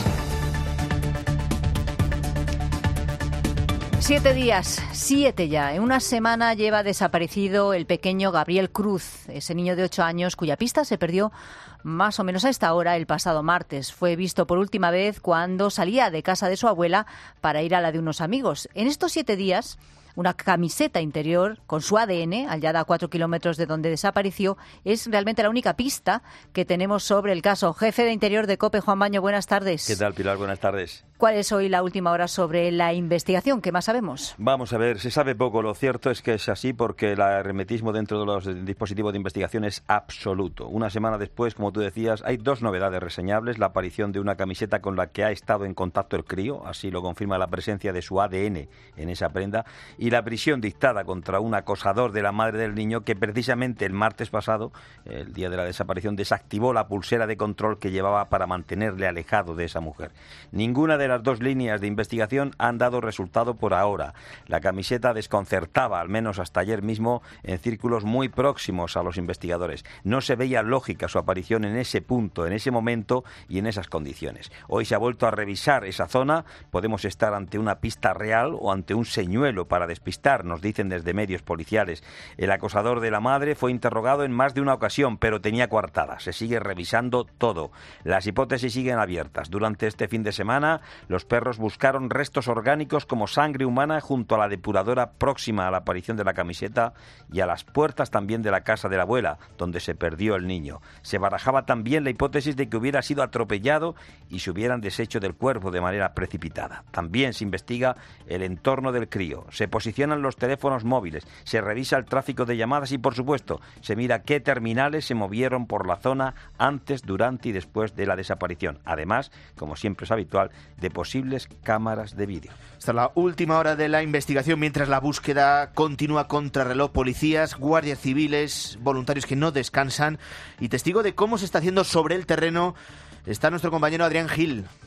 Siete días, siete ya. En una semana lleva desaparecido el pequeño Gabriel Cruz, ese niño de ocho años cuya pista se perdió más o menos a esta hora el pasado martes. Fue visto por última vez cuando salía de casa de su abuela para ir a la de unos amigos. En estos siete días, una camiseta interior con su A D N, hallada a cuatro kilómetros de donde desapareció, es realmente la única pista que tenemos sobre el caso. Jefe de Interior de COPE, Juan Baño, buenas tardes. ¿Qué tal, Pilar? Buenas tardes. ¿Cuál es hoy la última hora sobre la investigación? ¿Qué más sabemos? Vamos a ver, se sabe poco. Lo cierto es que es así porque el hermetismo dentro de los dispositivos de investigación es absoluto. Una semana después, como tú decías, hay dos novedades reseñables. La aparición de una camiseta con la que ha estado en contacto el crío, así lo confirma la presencia de su A D N en esa prenda, y la prisión dictada contra un acosador de la madre del niño que precisamente el martes pasado, el día de la desaparición, desactivó la pulsera de control que llevaba para mantenerle alejado de esa mujer. Ninguna de las dos líneas de investigación han dado resultado por ahora. La camiseta desconcertaba, al menos hasta ayer mismo, en círculos muy próximos a los investigadores. No se veía lógica su aparición en ese punto, en ese momento y en esas condiciones. Hoy se ha vuelto a revisar esa zona. Podemos estar ante una pista real o ante un señuelo para despistar, nos dicen desde medios policiales. El acosador de la madre fue interrogado en más de una ocasión, pero tenía coartada. Se sigue revisando todo. Las hipótesis siguen abiertas. Durante este fin de semana, los perros buscaron restos orgánicos como sangre humana junto a la depuradora próxima a la aparición de la camiseta y a las puertas también de la casa de la abuela, donde se perdió el niño. Se barajaba también la hipótesis de que hubiera sido atropellado y se hubieran deshecho del cuerpo de manera precipitada. También se investiga el entorno del crío. Se posicionan los teléfonos móviles, se revisa el tráfico de llamadas y, por supuesto, se mira qué terminales se movieron por la zona antes, durante y después de la desaparición. Además, como siempre es habitual, de posibles cámaras de vídeo. Hasta la última hora de la investigación, mientras la búsqueda continúa contrarreloj, policías, guardias civiles, voluntarios que no descansan, y testigo de cómo se está haciendo sobre el terreno está nuestro compañero Adrián Gil.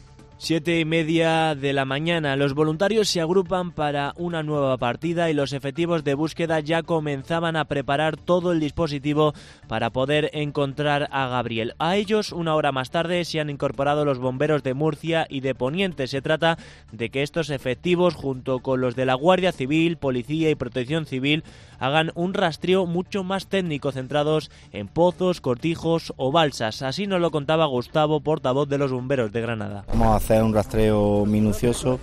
Siete y media de la mañana. Los voluntarios se agrupan para una nueva partida y los efectivos de búsqueda ya comenzaban a preparar todo el dispositivo para poder encontrar a Gabriel. A ellos, una hora más tarde, se han incorporado los bomberos de Murcia y de Poniente. Se trata de que estos efectivos, junto con los de la Guardia Civil, Policía y Protección Civil, hagan un rastreo mucho más técnico, centrados en pozos, cortijos o balsas. Así nos lo contaba Gustavo, portavoz de los bomberos de Granada. Vamos a hacer un rastreo minucioso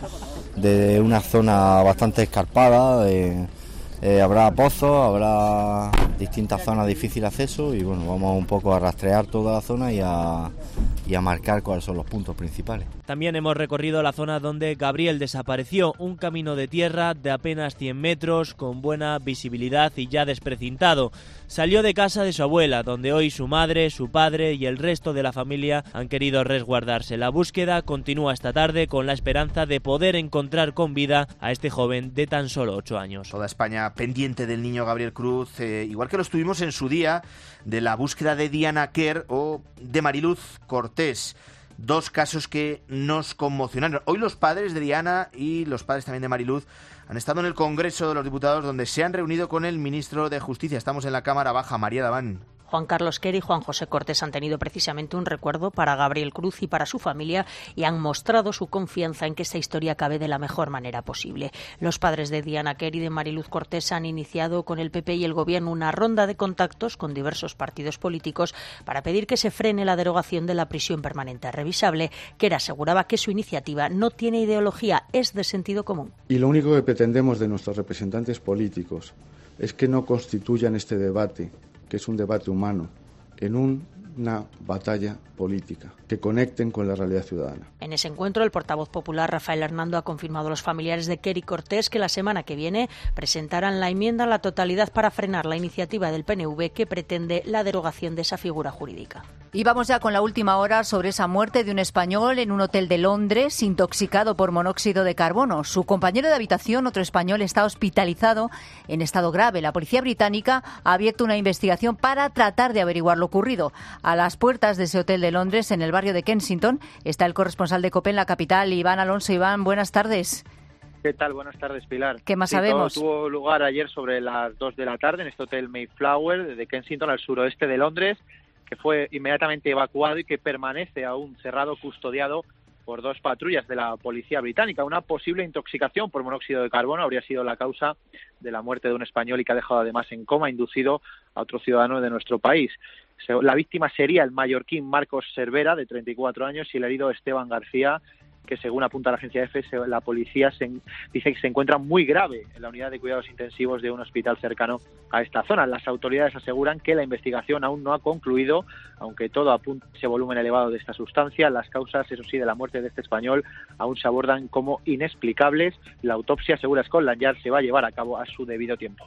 de una zona bastante escarpada. Eh, eh, habrá pozos, habrá distintas zonas de difícil acceso y bueno, vamos un poco a rastrear toda la zona y a, y a marcar cuáles son los puntos principales. También hemos recorrido la zona donde Gabriel desapareció, un camino de tierra de apenas cien metros, con buena visibilidad y ya desprecintado. Salió de casa de su abuela, donde hoy su madre, su padre y el resto de la familia han querido resguardarse. La búsqueda continúa esta tarde con la esperanza de poder encontrar con vida a este joven de tan solo ocho años. Toda España pendiente del niño Gabriel Cruz, eh, igual que lo estuvimos en su día de la búsqueda de Diana Quer o de Mariluz Cortés. Dos casos que nos conmocionaron. Hoy los padres de Diana y los padres también de Mariluz han estado en el Congreso de los Diputados, donde se han reunido con el ministro de Justicia. Estamos en la Cámara Baja, María Daván. Juan Carlos Quer y Juan José Cortés han tenido precisamente un recuerdo para Gabriel Cruz y para su familia y han mostrado su confianza en que esta historia acabe de la mejor manera posible. Los padres de Diana Quer y de Mariluz Cortés han iniciado con el P P y el Gobierno una ronda de contactos con diversos partidos políticos para pedir que se frene la derogación de la prisión permanente revisable. Quer aseguraba que su iniciativa no tiene ideología, es de sentido común. Y lo único que pretendemos de nuestros representantes políticos es que no constituyan este debate, que es un debate humano, en un, una batalla política, que conecten con la realidad ciudadana. En ese encuentro, el portavoz popular Rafael Hernando ha confirmado a los familiares de Quer y Cortés que la semana que viene presentarán la enmienda a la totalidad para frenar la iniciativa del P N V que pretende la derogación de esa figura jurídica. Y vamos ya con la última hora sobre esa muerte de un español en un hotel de Londres intoxicado por monóxido de carbono. Su compañero de habitación, otro español, está hospitalizado en estado grave. La policía británica ha abierto una investigación para tratar de averiguar lo ocurrido. A las puertas de ese hotel de Londres, en el barrio de Kensington, está el corresponsal de COPE en la capital, Iván Alonso. Iván, buenas tardes. ¿Qué tal? Buenas tardes, Pilar. ¿Qué más sí, sabemos? Todo tuvo lugar ayer sobre las dos de la tarde en este hotel Mayflower de Kensington, al suroeste de Londres, que fue inmediatamente evacuado y que permanece aún cerrado, custodiado por dos patrullas de la policía británica. Una posible intoxicación por monóxido de carbono habría sido la causa de la muerte de un español y que ha dejado además en coma, inducido a otro ciudadano de nuestro país. La víctima sería el mallorquín Marcos Cervera, de treinta y cuatro años, y el herido Esteban García, que según apunta la agencia EFE, la policía se, dice que se encuentra muy grave en la unidad de cuidados intensivos de un hospital cercano a esta zona. Las autoridades aseguran que la investigación aún no ha concluido, aunque todo apunta a ese volumen elevado de esta sustancia. Las causas, eso sí, de la muerte de este español aún se abordan como inexplicables. La autopsia, asegura Scotland Yard, se va a llevar a cabo a su debido tiempo.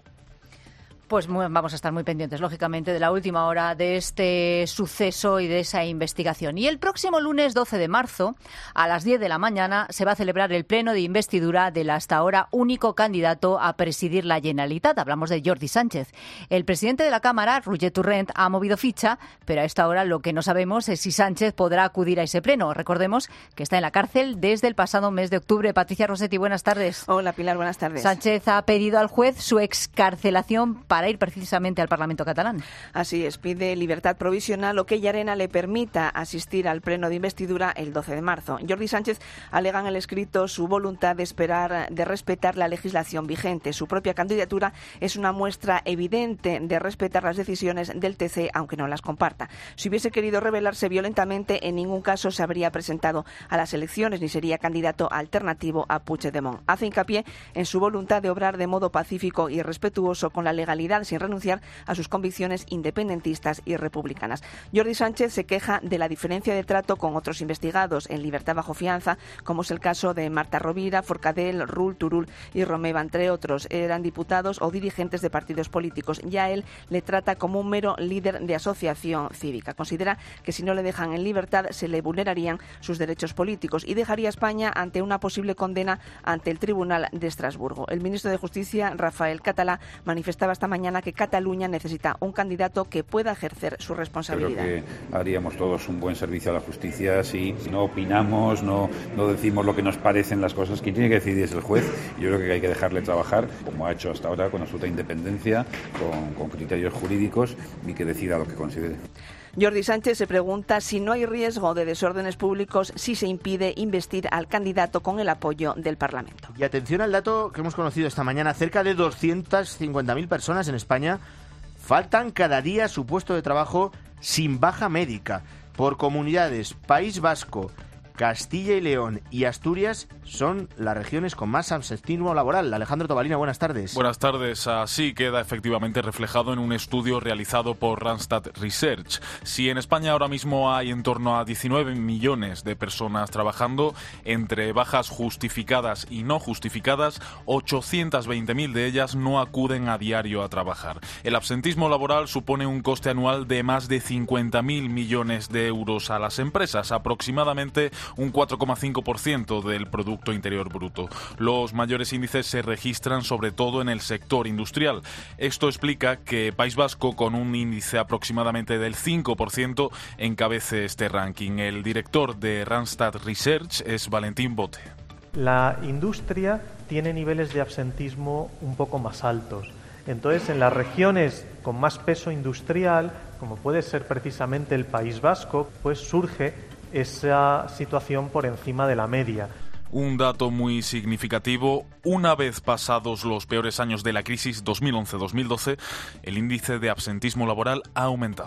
Pues muy, vamos a estar muy pendientes, lógicamente, de la última hora de este suceso y de esa investigación. Y el próximo lunes doce de marzo, a las diez de la mañana, se va a celebrar el pleno de investidura del hasta ahora único candidato a presidir la Generalitat. Hablamos de Jordi Sánchez. El presidente de la Cámara, Roger Torrent, ha movido ficha, pero a esta hora lo que no sabemos es si Sánchez podrá acudir a ese pleno. Recordemos que está en la cárcel desde el pasado mes de octubre. Patricia Rossetti, buenas tardes. Hola, Pilar, buenas tardes. Sánchez ha pedido al juez su excarcelación para ir precisamente al Parlamento catalán. Así es, pide libertad provisional o que Llarena le permita asistir al pleno de investidura el doce de marzo. Jordi Sánchez alega en el escrito su voluntad de esperar, de respetar la legislación vigente. Su propia candidatura es una muestra evidente de respetar las decisiones del T C, aunque no las comparta. Si hubiese querido rebelarse violentamente, en ningún caso se habría presentado a las elecciones ni sería candidato alternativo a Puigdemont. Hace hincapié en su voluntad de obrar de modo pacífico y respetuoso con la legalidad, sin renunciar a sus convicciones independentistas y republicanas. Jordi Sánchez se queja de la diferencia de trato con otros investigados en libertad bajo fianza, como es el caso de Marta Rovira, Forcadell, Rull, Turull y Romeva, entre otros. Eran diputados o dirigentes de partidos políticos. Ya él le trata como un mero líder de asociación cívica. Considera que si no le dejan en libertad se le vulnerarían sus derechos políticos y dejaría a España ante una posible condena ante el Tribunal de Estrasburgo. El ministro de Justicia, Rafael Catalá, manifestaba esta mañana mañana que Cataluña necesita un candidato que pueda ejercer su responsabilidad. Creo que haríamos todos un buen servicio a la justicia si no opinamos, no, no decimos lo que nos parecen las cosas. Quien tiene que decidir es el juez. Yo creo que hay que dejarle trabajar, como ha hecho hasta ahora, con absoluta independencia, con, con criterios jurídicos, y que decida lo que considere. Jordi Sánchez se pregunta si no hay riesgo de desórdenes públicos si se impide investir al candidato con el apoyo del Parlamento. Y atención al dato que hemos conocido esta mañana, cerca de doscientas cincuenta mil personas en España faltan cada día a su puesto de trabajo sin baja médica. Por comunidades, País Vasco, Castilla y León y Asturias son las regiones con más absentismo laboral. Alejandro Tobalina, buenas tardes. Buenas tardes. Así queda efectivamente reflejado en un estudio realizado por Randstad Research. Si en España ahora mismo hay en torno a diecinueve millones de personas trabajando, entre bajas justificadas y no justificadas, ochocientas veinte mil de ellas no acuden a diario a trabajar. El absentismo laboral supone un coste anual de más de cincuenta mil millones de euros a las empresas, aproximadamente un cuatro coma cinco por ciento del Producto Interior Bruto. Los mayores índices se registran sobre todo en el sector industrial. Esto explica que País Vasco, con un índice aproximadamente del cinco por ciento, encabece este ranking. El director de Randstad Research es Valentín Bote. La industria tiene niveles de absentismo un poco más altos. Entonces, en las regiones con más peso industrial, como puede ser precisamente el País Vasco, pues surge esa situación por encima de la media. Un dato muy significativo: una vez pasados los peores años de la crisis dos mil once dos mil doce, el índice de absentismo laboral ha aumentado.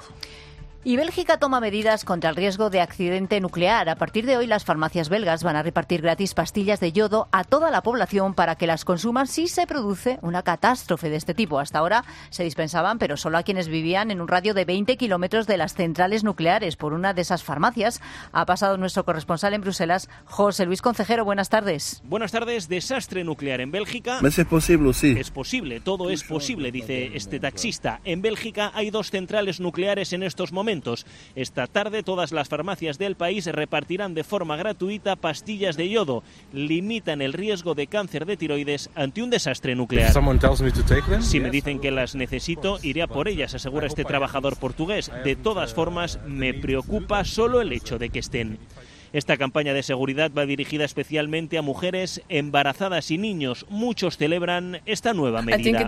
Y Bélgica toma medidas contra el riesgo de accidente nuclear. A partir de hoy, las farmacias belgas van a repartir gratis pastillas de yodo a toda la población para que las consuman si se produce una catástrofe de este tipo. Hasta ahora se dispensaban, pero solo a quienes vivían en un radio de veinte kilómetros de las centrales nucleares. Por una de esas farmacias ha pasado nuestro corresponsal en Bruselas, José Luis Concejero. Buenas tardes. Buenas tardes. Desastre nuclear en Bélgica. ¿Es posible? Sí. Es posible, todo es posible, dice este taxista. En Bélgica hay dos centrales nucleares en estos momentos. Esta tarde todas las farmacias del país repartirán de forma gratuita pastillas de yodo. Limitan el riesgo de cáncer de tiroides ante un desastre nuclear. Si me dicen que las necesito, iré a por ellas, asegura este trabajador portugués. De todas formas, me preocupa solo el hecho de que estén. Esta campaña de seguridad va dirigida especialmente a mujeres embarazadas y niños. Muchos celebran esta nueva medida.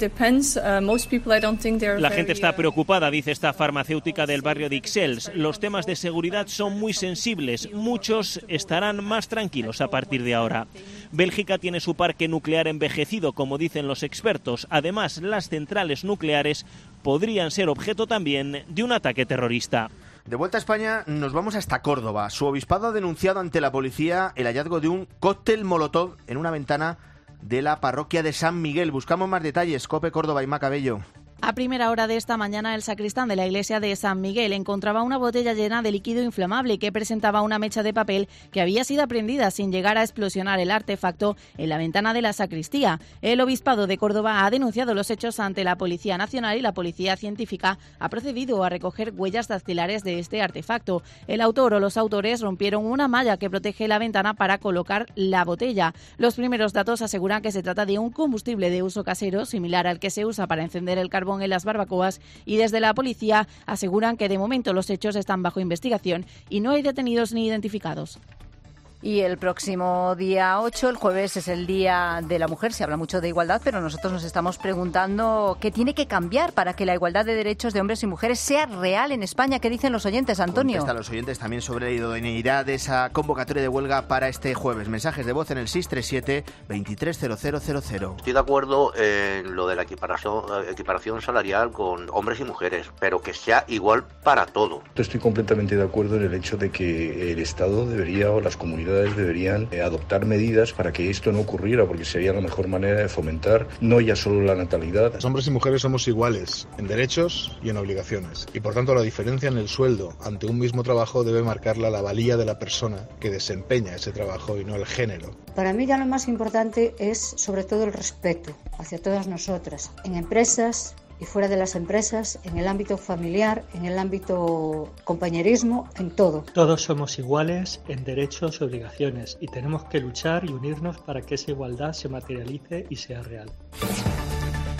La gente está preocupada, dice esta farmacéutica del barrio de Ixelles. Los temas de seguridad son muy sensibles. Muchos estarán más tranquilos a partir de ahora. Bélgica tiene su parque nuclear envejecido, como dicen los expertos. Además, las centrales nucleares podrían ser objeto también de un ataque terrorista. De vuelta a España, nos vamos hasta Córdoba. Su obispado ha denunciado ante la policía el hallazgo de un cóctel molotov en una ventana de la parroquia de San Miguel. Buscamos más detalles. COPE Córdoba y Macabello. A primera hora de esta mañana, el sacristán de la iglesia de San Miguel encontraba una botella llena de líquido inflamable que presentaba una mecha de papel que había sido prendida sin llegar a explosionar el artefacto en la ventana de la sacristía. El obispado de Córdoba ha denunciado los hechos ante la Policía Nacional y la Policía Científica ha procedido a recoger huellas dactilares de este artefacto. El autor o los autores rompieron una malla que protege la ventana para colocar la botella. Los primeros datos aseguran que se trata de un combustible de uso casero, similar al que se usa para encender el carbón en las barbacoas, y desde la policía aseguran que de momento los hechos están bajo investigación y no hay detenidos ni identificados. Y el próximo día ocho, el jueves, es el Día de la Mujer. Se habla mucho de igualdad, pero nosotros nos estamos preguntando qué tiene que cambiar para que la igualdad de derechos de hombres y mujeres sea real en España. ¿Qué dicen los oyentes, Antonio? Contesta a los oyentes también sobre la idoneidad de esa convocatoria de huelga para este jueves. Mensajes de voz en el seis tres siete, veintitrés cero cero cero cero. Estoy de acuerdo en lo de la equiparación, equiparación salarial con hombres y mujeres, pero que sea igual para todo. Estoy completamente de acuerdo en el hecho de que el Estado debería, o las comunidades deberían eh, adoptar medidas para que esto no ocurriera, porque sería la mejor manera de fomentar no ya solo la natalidad. Los hombres y mujeres somos iguales en derechos y en obligaciones, y por tanto la diferencia en el sueldo ante un mismo trabajo debe marcarla la valía de la persona que desempeña ese trabajo y no el género. Para mí ya lo más importante es sobre todo el respeto hacia todas nosotras, en empresas y fuera de las empresas, en el ámbito familiar, en el ámbito compañerismo, en todo. Todos somos iguales en derechos y obligaciones y tenemos que luchar y unirnos para que esa igualdad se materialice y sea real.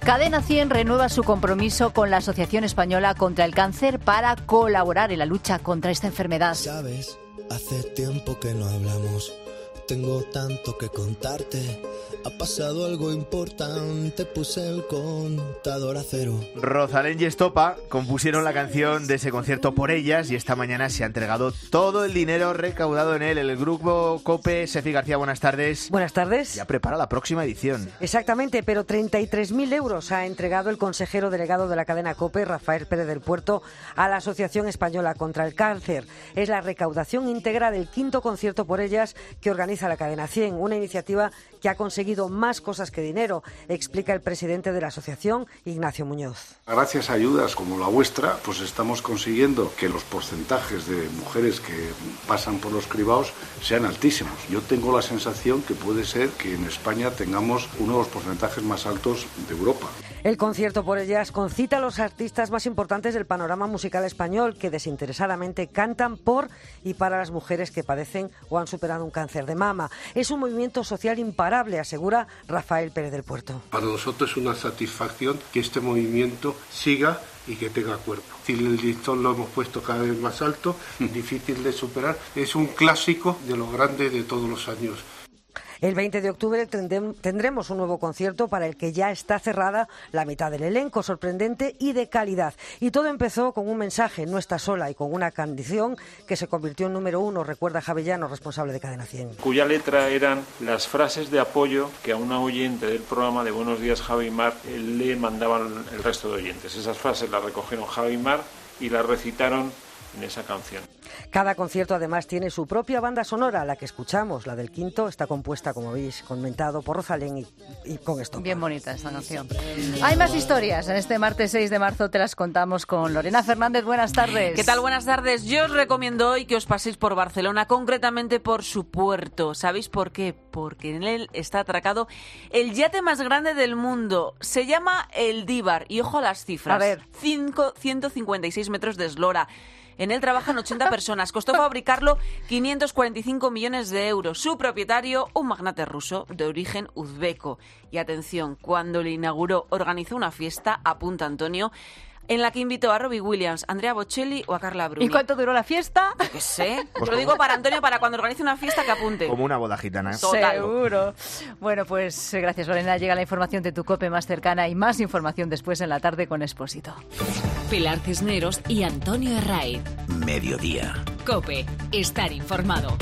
Cadena cien renueva su compromiso con la Asociación Española contra el Cáncer para colaborar en la lucha contra esta enfermedad. Sabes, hace tiempo que no hablamos. Tengo tanto que contarte. Ha pasado algo importante, puse el contador a cero. Rosalén y Estopa compusieron la canción de ese concierto por ellas y esta mañana se ha entregado todo el dinero recaudado en él. El grupo COPE, Sefi García, buenas tardes. Buenas tardes. Ya prepara la próxima edición. Exactamente, pero treinta y tres mil euros ha entregado el consejero delegado de la cadena COPE, Rafael Pérez del Puerto, a la Asociación Española contra el Cáncer. Es la recaudación íntegra del quinto concierto por ellas que organiza la cadena cien, una iniciativa que ha conseguido más cosas que dinero, explica el presidente de la asociación, Ignacio Muñoz. Gracias a ayudas como la vuestra, pues estamos consiguiendo que los porcentajes de mujeres que pasan por los cribados sean altísimos. Yo tengo la sensación que puede ser que en España tengamos uno de los porcentajes más altos de Europa. El concierto por ellas concita a los artistas más importantes del panorama musical español que desinteresadamente cantan por y para las mujeres que padecen o han superado un cáncer de mama. Es un movimiento social imparable, asegura Rafael Pérez del Puerto. Para nosotros es una satisfacción que este movimiento siga y que tenga cuerpo. Si el listón lo hemos puesto cada vez más alto, difícil de superar, es un clásico de lo grande de todos los años. El veinte de octubre tendremos un nuevo concierto para el que ya está cerrada la mitad del elenco, sorprendente y de calidad. Y todo empezó con un mensaje, no está sola, y con una canción que se convirtió en número uno, recuerda Javellano, responsable de Cadena cien. Cuya letra eran las frases de apoyo que a una oyente del programa de Buenos Días, Javi Mar, le mandaban el resto de oyentes. Esas frases las recogieron Javi Mar y las recitaron en esa canción. Cada concierto además tiene su propia banda sonora, la que escuchamos, la del quinto, está compuesta, como habéis comentado, por Rosalén y, y con esto. Bien bonita esta canción. Hay más historias. En este martes seis de marzo te las contamos con Lorena Fernández. Buenas tardes. ¿Qué tal? Buenas tardes. Yo os recomiendo hoy que os paséis por Barcelona, concretamente por su puerto. ¿Sabéis por qué? Porque en él está atracado el yate más grande del mundo. Se llama el Díbar. Y ojo a las cifras. A ver. Cinco, ciento cincuenta y seis metros de eslora. En él trabajan ochenta personas. Costó fabricarlo quinientos cuarenta y cinco millones de euros. Su propietario, un magnate ruso de origen uzbeco. Y atención, cuando le inauguró, organizó una fiesta, apunta Antonio, en la que invitó a Robbie Williams, Andrea Bocelli o a Carla Bruni. ¿Y cuánto duró la fiesta? Yo qué sé. Te lo digo para Antonio, para cuando organice una fiesta que apunte. Como una boda gitana. ¿eh? Total. Seguro. Bueno, pues gracias, Lorena. Llega la información de tu COPE más cercana y más información después en la tarde con Expósito. Pilar Cisneros y Antonio Herraiz. Mediodía. COPE. Estar informado.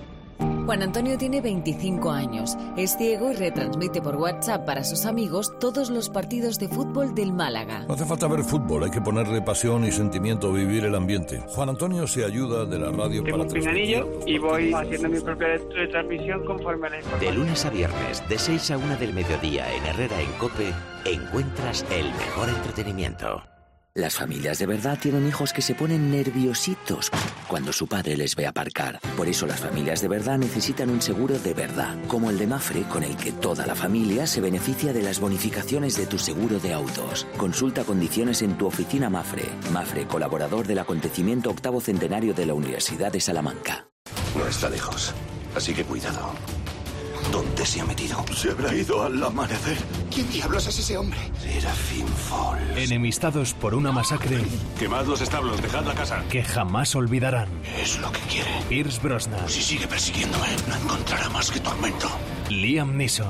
Juan Antonio tiene veinticinco años, es ciego y retransmite por WhatsApp para sus amigos todos los partidos de fútbol del Málaga. No hace falta ver fútbol, hay que ponerle pasión y sentimiento a vivir el ambiente. Juan Antonio se ayuda de la radio Tengo para un pinganillo y voy haciendo mi propia retransmisión conforme a la información. De lunes a viernes, de seis a una del mediodía en Herrera en COPE, encuentras el mejor entretenimiento. Las familias de verdad tienen hijos que se ponen nerviositos cuando su padre les ve aparcar. Por eso las familias de verdad necesitan un seguro de verdad, como el de Mafre, con el que toda la familia se beneficia de las bonificaciones de tu seguro de autos. Consulta condiciones en tu oficina Mafre. Mafre, colaborador del acontecimiento octavo centenario de la Universidad de Salamanca. No está lejos, así que cuidado. ¿Dónde se ha metido? Se habrá ido al amanecer. ¿Quién diablos es ese hombre? Serafín Falls. Enemistados por una masacre. Quemad los establos, dejad la casa. Que jamás olvidarán. Es lo que quiere. Pierce Brosnan. Si sigue persiguiéndome, no encontrará más que tormento. Liam Neeson.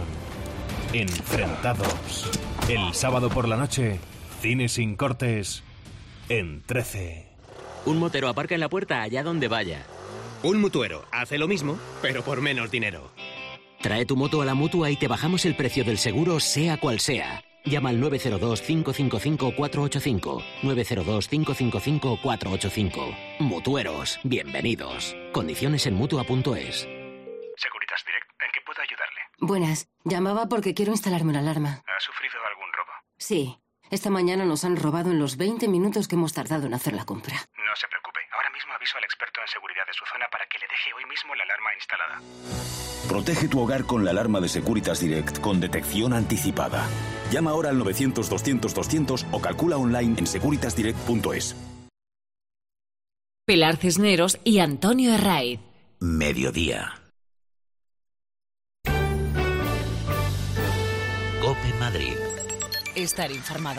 Enfrentados. El sábado por la noche, cine sin cortes en trece. Un motero aparca en la puerta allá donde vaya. Un mutuero hace lo mismo, pero por menos dinero. Trae tu moto a la Mutua y te bajamos el precio del seguro, sea cual sea. Llama al nueve cero dos, cinco cinco cinco, cuatro ocho cinco. nueve cero dos, cinco cinco cinco, cuatro ocho cinco. Mutueros, bienvenidos. Condiciones en Mutua punto es. Securitas Direct, ¿en qué puedo ayudarle? Buenas, llamaba porque quiero instalarme una alarma. ¿Ha sufrido algún robo? Sí, esta mañana nos han robado en los veinte minutos que hemos tardado en hacer la compra. No se preocupe, ahora mismo aviso al experto en seguridad de su zona para que le deje hoy mismo la alarma instalada. Protege tu hogar con la alarma de Securitas Direct con detección anticipada. Llama ahora al novecientos, doscientos, doscientos o calcula online en securitas direct punto es. Pilar Cisneros y Antonio Herraiz. Mediodía. COPE Madrid. Estar informado.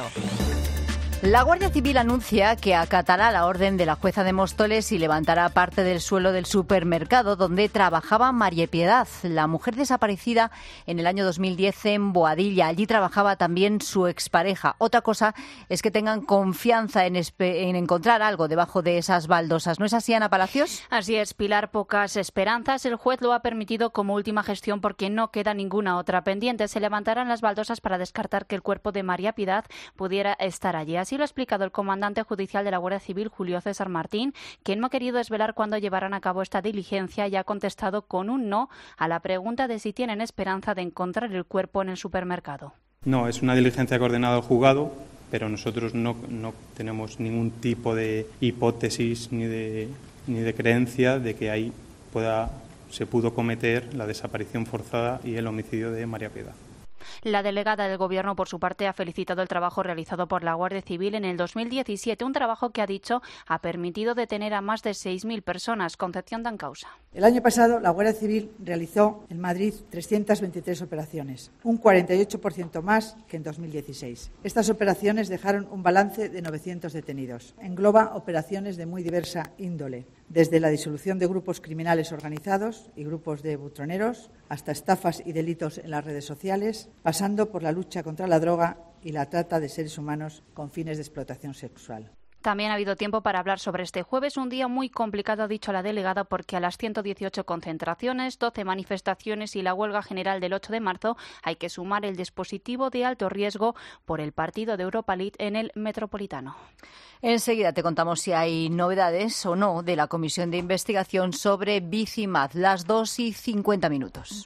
La Guardia Civil anuncia que acatará la orden de la jueza de Móstoles y levantará parte del suelo del supermercado donde trabajaba María Piedad, la mujer desaparecida en el año dos mil diez en Boadilla. Allí trabajaba también su expareja. Otra cosa es que tengan confianza en, en encontrar algo debajo de esas baldosas. ¿No es así, Ana Palacios? Así es, Pilar. Pocas esperanzas. El juez lo ha permitido como última gestión porque no queda ninguna otra pendiente. Se levantarán las baldosas para descartar que el cuerpo de María Piedad pudiera estar allí. Así lo ha explicado el comandante judicial de la Guardia Civil, Julio César Martín, quien no ha querido desvelar cuándo llevarán a cabo esta diligencia y ha contestado con un no a la pregunta de si tienen esperanza de encontrar el cuerpo en el supermercado. No, es una diligencia coordinada al juzgado, pero nosotros no, no tenemos ningún tipo de hipótesis ni de, ni de creencia de que ahí pueda, se pudo cometer la desaparición forzada y el homicidio de María Piedad. La delegada del Gobierno, por su parte, ha felicitado el trabajo realizado por la Guardia Civil en el dos mil diecisiete, un trabajo que, ha dicho, ha permitido detener a más de seis mil personas. Concepción Dancausa. El año pasado, la Guardia Civil realizó en Madrid trescientas veintitrés operaciones, un cuarenta y ocho por ciento más que en dos mil dieciséis. Estas operaciones dejaron un balance de novecientos detenidos. Engloba operaciones de muy diversa índole, desde la disolución de grupos criminales organizados y grupos de butroneros hasta estafas y delitos en las redes sociales, pasando por la lucha contra la droga y la trata de seres humanos con fines de explotación sexual. También ha habido tiempo para hablar sobre este jueves, un día muy complicado, ha dicho la delegada, porque a las ciento dieciocho concentraciones, doce manifestaciones y la huelga general del ocho de marzo hay que sumar el dispositivo de alto riesgo por el partido de Europa League en el Metropolitano. Enseguida te contamos si hay novedades o no de la Comisión de Investigación sobre Bicimad, las dos y cincuenta minutos.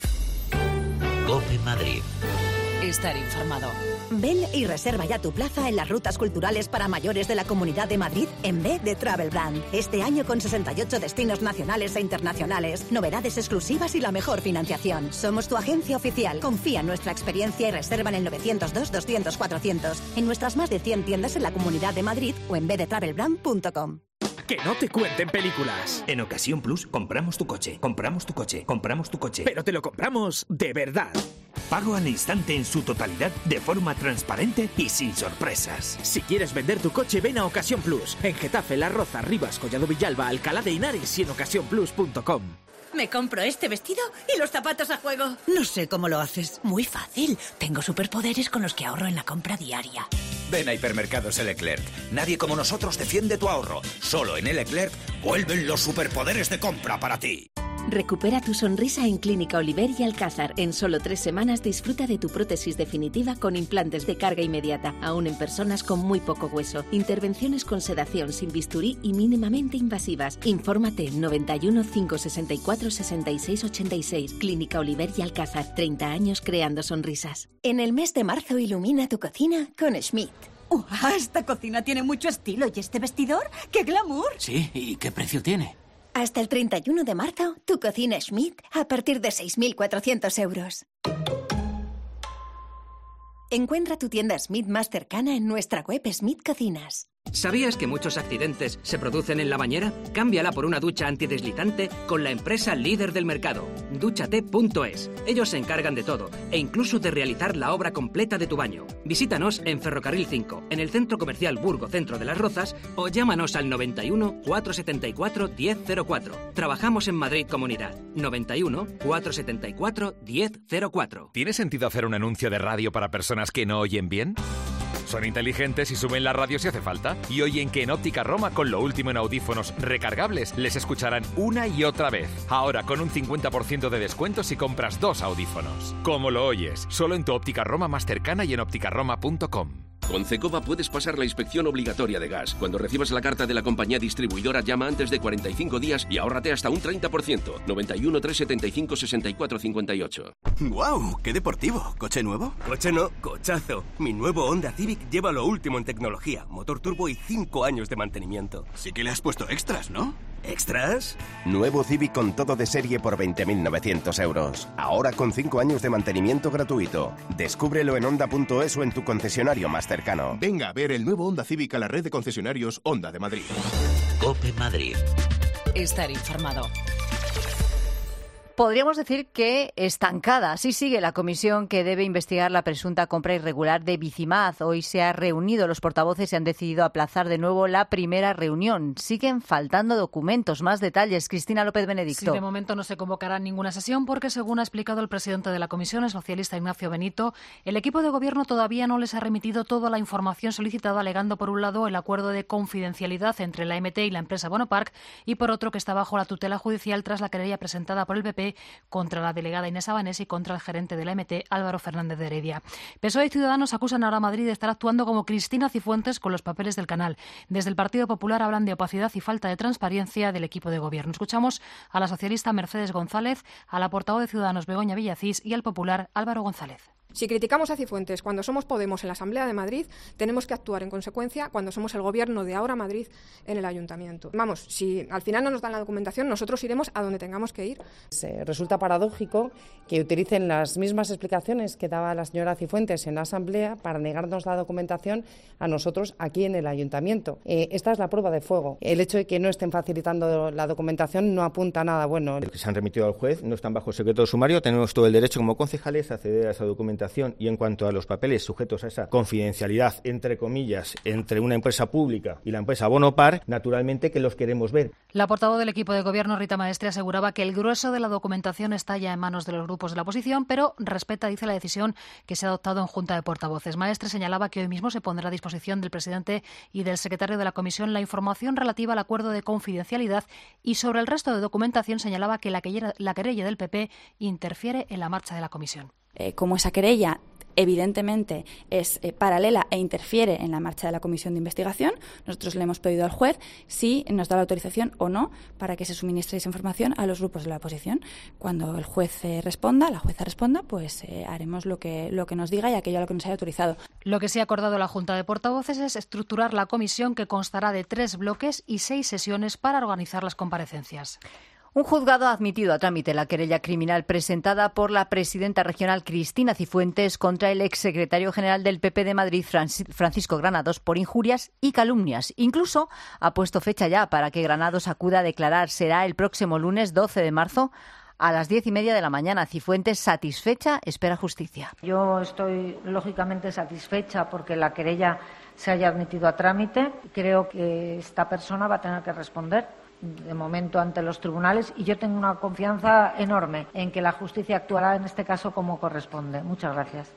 COPE Madrid. Estar informado. Ven y reserva ya tu plaza en las rutas culturales para mayores de la Comunidad de Madrid en B de Travel Brand. Este año con sesenta y ocho destinos nacionales e internacionales, novedades exclusivas y la mejor financiación. Somos tu agencia oficial. Confía en nuestra experiencia y reserva en el novecientos dos, doscientos, cuatrocientos en nuestras más de cien tiendas en la Comunidad de Madrid o en b de travel brand punto com. Que no te cuenten películas. En Ocasión Plus compramos tu coche, compramos tu coche, compramos tu coche. Pero te lo compramos de verdad. Pago al instante en su totalidad, de forma transparente y sin sorpresas. Si quieres vender tu coche, ven a Ocasión Plus. En Getafe, La Roza, Rivas, Collado Villalba, Alcalá de Henares y en ocasión plus punto com. Me compro este vestido y los zapatos a juego. No sé cómo lo haces. Muy fácil. Tengo superpoderes con los que ahorro en la compra diaria. Ven a Hipermercados El Leclerc. Nadie como nosotros defiende tu ahorro. Solo en El Leclerc vuelven los superpoderes de compra para ti. Recupera tu sonrisa en Clínica Oliver y Alcázar. En solo tres semanas disfruta de tu prótesis definitiva con implantes de carga inmediata, aún en personas con muy poco hueso. Intervenciones con sedación, sin bisturí y mínimamente invasivas. Infórmate en noventa y uno, cinco sesenta y cuatro, sesenta y seis ochenta y seis. Clínica Oliver y Alcázar. treinta años creando sonrisas. En el mes de marzo ilumina tu cocina con Schmidt. ¡Wow! Esta cocina tiene mucho estilo. ¿Y este vestidor? ¡Qué glamour! Sí, ¿y qué precio tiene? Hasta el treinta y uno de marzo, tu cocina Schmidt a partir de seis mil cuatrocientos euros. Encuentra tu tienda Schmidt más cercana en nuestra web Schmidt Cocinas. ¿Sabías que muchos accidentes se producen en la bañera? Cámbiala por una ducha antideslizante con la empresa líder del mercado, dúchate punto es. Ellos se encargan de todo e incluso de realizar la obra completa de tu baño. Visítanos en Ferrocarril cinco, en el Centro Comercial Burgo Centro de las Rozas o llámanos al noventa y uno, cuatrocientos setenta y cuatro, diez cero cuatro. Trabajamos en Madrid Comunidad. noventa y uno, cuatrocientos setenta y cuatro, diez cero cuatro. ¿Tiene sentido hacer un anuncio de radio para personas que no oyen bien? Son inteligentes y suben la radio si hace falta. Y oyen que en Óptica Roma, con lo último en audífonos recargables, les escucharán una y otra vez. Ahora con un cincuenta por ciento de descuento si compras dos audífonos. ¿Cómo lo oyes? Solo en tu Óptica Roma más cercana y en óptica roma punto com. Con Cecova puedes pasar la inspección obligatoria de gas. Cuando recibas la carta de la compañía distribuidora, llama antes de cuarenta y cinco días y ahórrate hasta un treinta por ciento. noventa y uno, trescientos setenta y cinco, sesenta y cuatro cincuenta y ocho. ¡Guau! ¡Qué deportivo! ¿Coche nuevo? Coche no, cochazo. Mi nuevo Honda Civic lleva lo último en tecnología, motor turbo y cinco años de mantenimiento. Sí que le has puesto extras, ¿no? ¿Extras? Nuevo Civic con todo de serie por veinte mil novecientos euros. Ahora con cinco años de mantenimiento gratuito. Descúbrelo en honda punto es o en tu concesionario más cercano. Venga a ver el nuevo Honda Civic a la red de concesionarios Honda de Madrid. COPE Madrid. Estar informado. Podríamos decir que estancada. Así sigue la comisión que debe investigar la presunta compra irregular de Bicimad. Hoy se ha reunido los portavoces y han decidido aplazar de nuevo la primera reunión. Siguen faltando documentos, más detalles. Cristina López Benedicto. Sí, de momento no se convocará ninguna sesión porque, según ha explicado el presidente de la comisión, el socialista Ignacio Benito, el equipo de gobierno todavía no les ha remitido toda la información solicitada, alegando por un lado el acuerdo de confidencialidad entre la M T y la empresa Bonopark y por otro que está bajo la tutela judicial tras la querella presentada por el P P contra la delegada Inés Abanés y contra el gerente de la M T, Álvaro Fernández de Heredia. P S O E y Ciudadanos acusan ahora a Madrid de estar actuando como Cristina Cifuentes con los papeles del canal. Desde el Partido Popular hablan de opacidad y falta de transparencia del equipo de gobierno. Escuchamos a la socialista Mercedes González, a la portavoz de Ciudadanos Begoña Villacís y al popular Álvaro González. Si criticamos a Cifuentes cuando somos Podemos en la Asamblea de Madrid, tenemos que actuar en consecuencia cuando somos el Gobierno de ahora Madrid en el Ayuntamiento. Vamos, si al final no nos dan la documentación, nosotros iremos a donde tengamos que ir. Se resulta paradójico que utilicen las mismas explicaciones que daba la señora Cifuentes en la Asamblea para negarnos la documentación a nosotros aquí en el Ayuntamiento. Eh, esta es la prueba de fuego. El hecho de que no estén facilitando la documentación no apunta a nada bueno. Que se han remitido al juez, no están bajo secreto sumario, tenemos todo el derecho como concejales a acceder a esa documentación. Y en cuanto a los papeles sujetos a esa confidencialidad, entre comillas, entre una empresa pública y la empresa Bonopar, naturalmente que los queremos ver. La portavoz del equipo de gobierno, Rita Maestre, aseguraba que el grueso de la documentación está ya en manos de los grupos de la oposición, pero respeta, dice, la decisión que se ha adoptado en Junta de Portavoces. Maestre señalaba que hoy mismo se pondrá a disposición del presidente y del secretario de la comisión la información relativa al acuerdo de confidencialidad y sobre el resto de documentación señalaba que la querella, la querella del P P interfiere en la marcha de la comisión. Eh, como esa querella evidentemente es eh, paralela e interfiere en la marcha de la comisión de investigación, nosotros le hemos pedido al juez si nos da la autorización o no para que se suministre esa información a los grupos de la oposición. Cuando el juez eh, responda, la jueza responda, pues eh, haremos lo que, lo que nos diga y aquello a lo que nos haya autorizado. Lo que se ha acordado la Junta de Portavoces es estructurar la comisión, que constará de tres bloques y seis sesiones para organizar las comparecencias. Un juzgado ha admitido a trámite la querella criminal presentada por la presidenta regional Cristina Cifuentes contra el exsecretario general del P P de Madrid, Francisco Granados, por injurias y calumnias. Incluso ha puesto fecha ya para que Granados acuda a declarar. Será el próximo lunes doce de marzo a las diez y media de la mañana. Cifuentes, satisfecha, espera justicia. Yo estoy lógicamente satisfecha porque la querella se haya admitido a trámite. Creo que esta persona va a tener que responder de momento ante los tribunales y yo tengo una confianza enorme en que la justicia actuará en este caso como corresponde. Muchas gracias.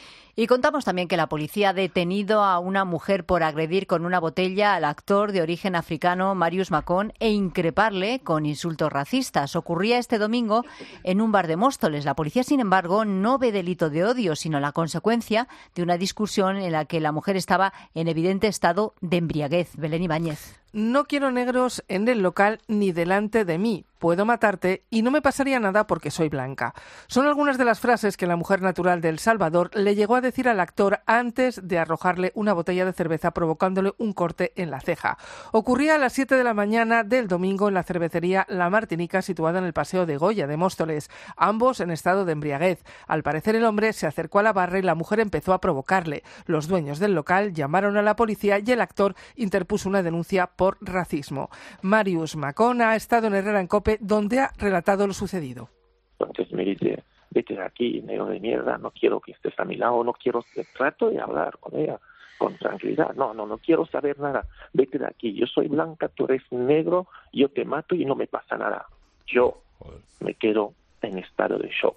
Y contamos también que la policía ha detenido a una mujer por agredir con una botella al actor de origen africano Marius Macón e increparle con insultos racistas. Ocurría este domingo en un bar de Móstoles. La policía, sin embargo, no ve delito de odio, sino la consecuencia de una discusión en la que la mujer estaba en evidente estado de embriaguez. Belén Ibáñez. No quiero negros en el local ni delante de mí. Puedo matarte y no me pasaría nada porque soy blanca. Son algunas de las frases que la mujer natural de El Salvador le llegó a decir al actor antes de arrojarle una botella de cerveza provocándole un corte en la ceja. Ocurría a las siete de la mañana del domingo en la cervecería La Martinica, situada en el Paseo de Goya de Móstoles, ambos en estado de embriaguez. Al parecer el hombre se acercó a la barra y la mujer empezó a provocarle. Los dueños del local llamaron a la policía y el actor interpuso una denuncia por racismo. Marius Macón ha estado en Herrera en COPE, donde ha relatado lo sucedido. Entonces me dice, vete de aquí, negro de mierda, no quiero que estés a mi lado, no quiero, trato de hablar con ella con tranquilidad, no, no, no quiero saber nada, vete de aquí, yo soy blanca, tú eres negro, yo te mato y no me pasa nada. Yo me quedo en estado de shock.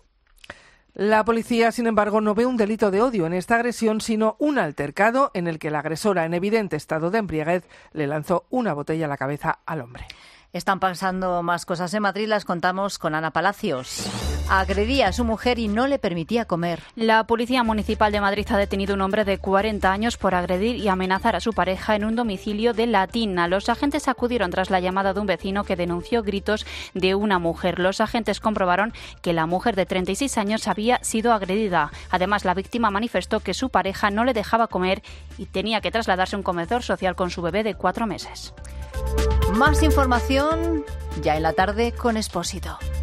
La policía, sin embargo, no ve un delito de odio en esta agresión, sino un altercado en el que la agresora, en evidente estado de embriaguez, le lanzó una botella a la cabeza al hombre. Están pasando más cosas en Madrid, las contamos con Ana Palacios. Agredía a su mujer y no le permitía comer. La Policía Municipal de Madrid ha detenido a un hombre de cuarenta años por agredir y amenazar a su pareja en un domicilio de Latina. Los agentes acudieron tras la llamada de un vecino que denunció gritos de una mujer. Los agentes comprobaron que la mujer de treinta y seis años había sido agredida. Además, la víctima manifestó que su pareja no le dejaba comer y tenía que trasladarse a un comedor social con su bebé de cuatro meses. Más información ya en la tarde con Expósito.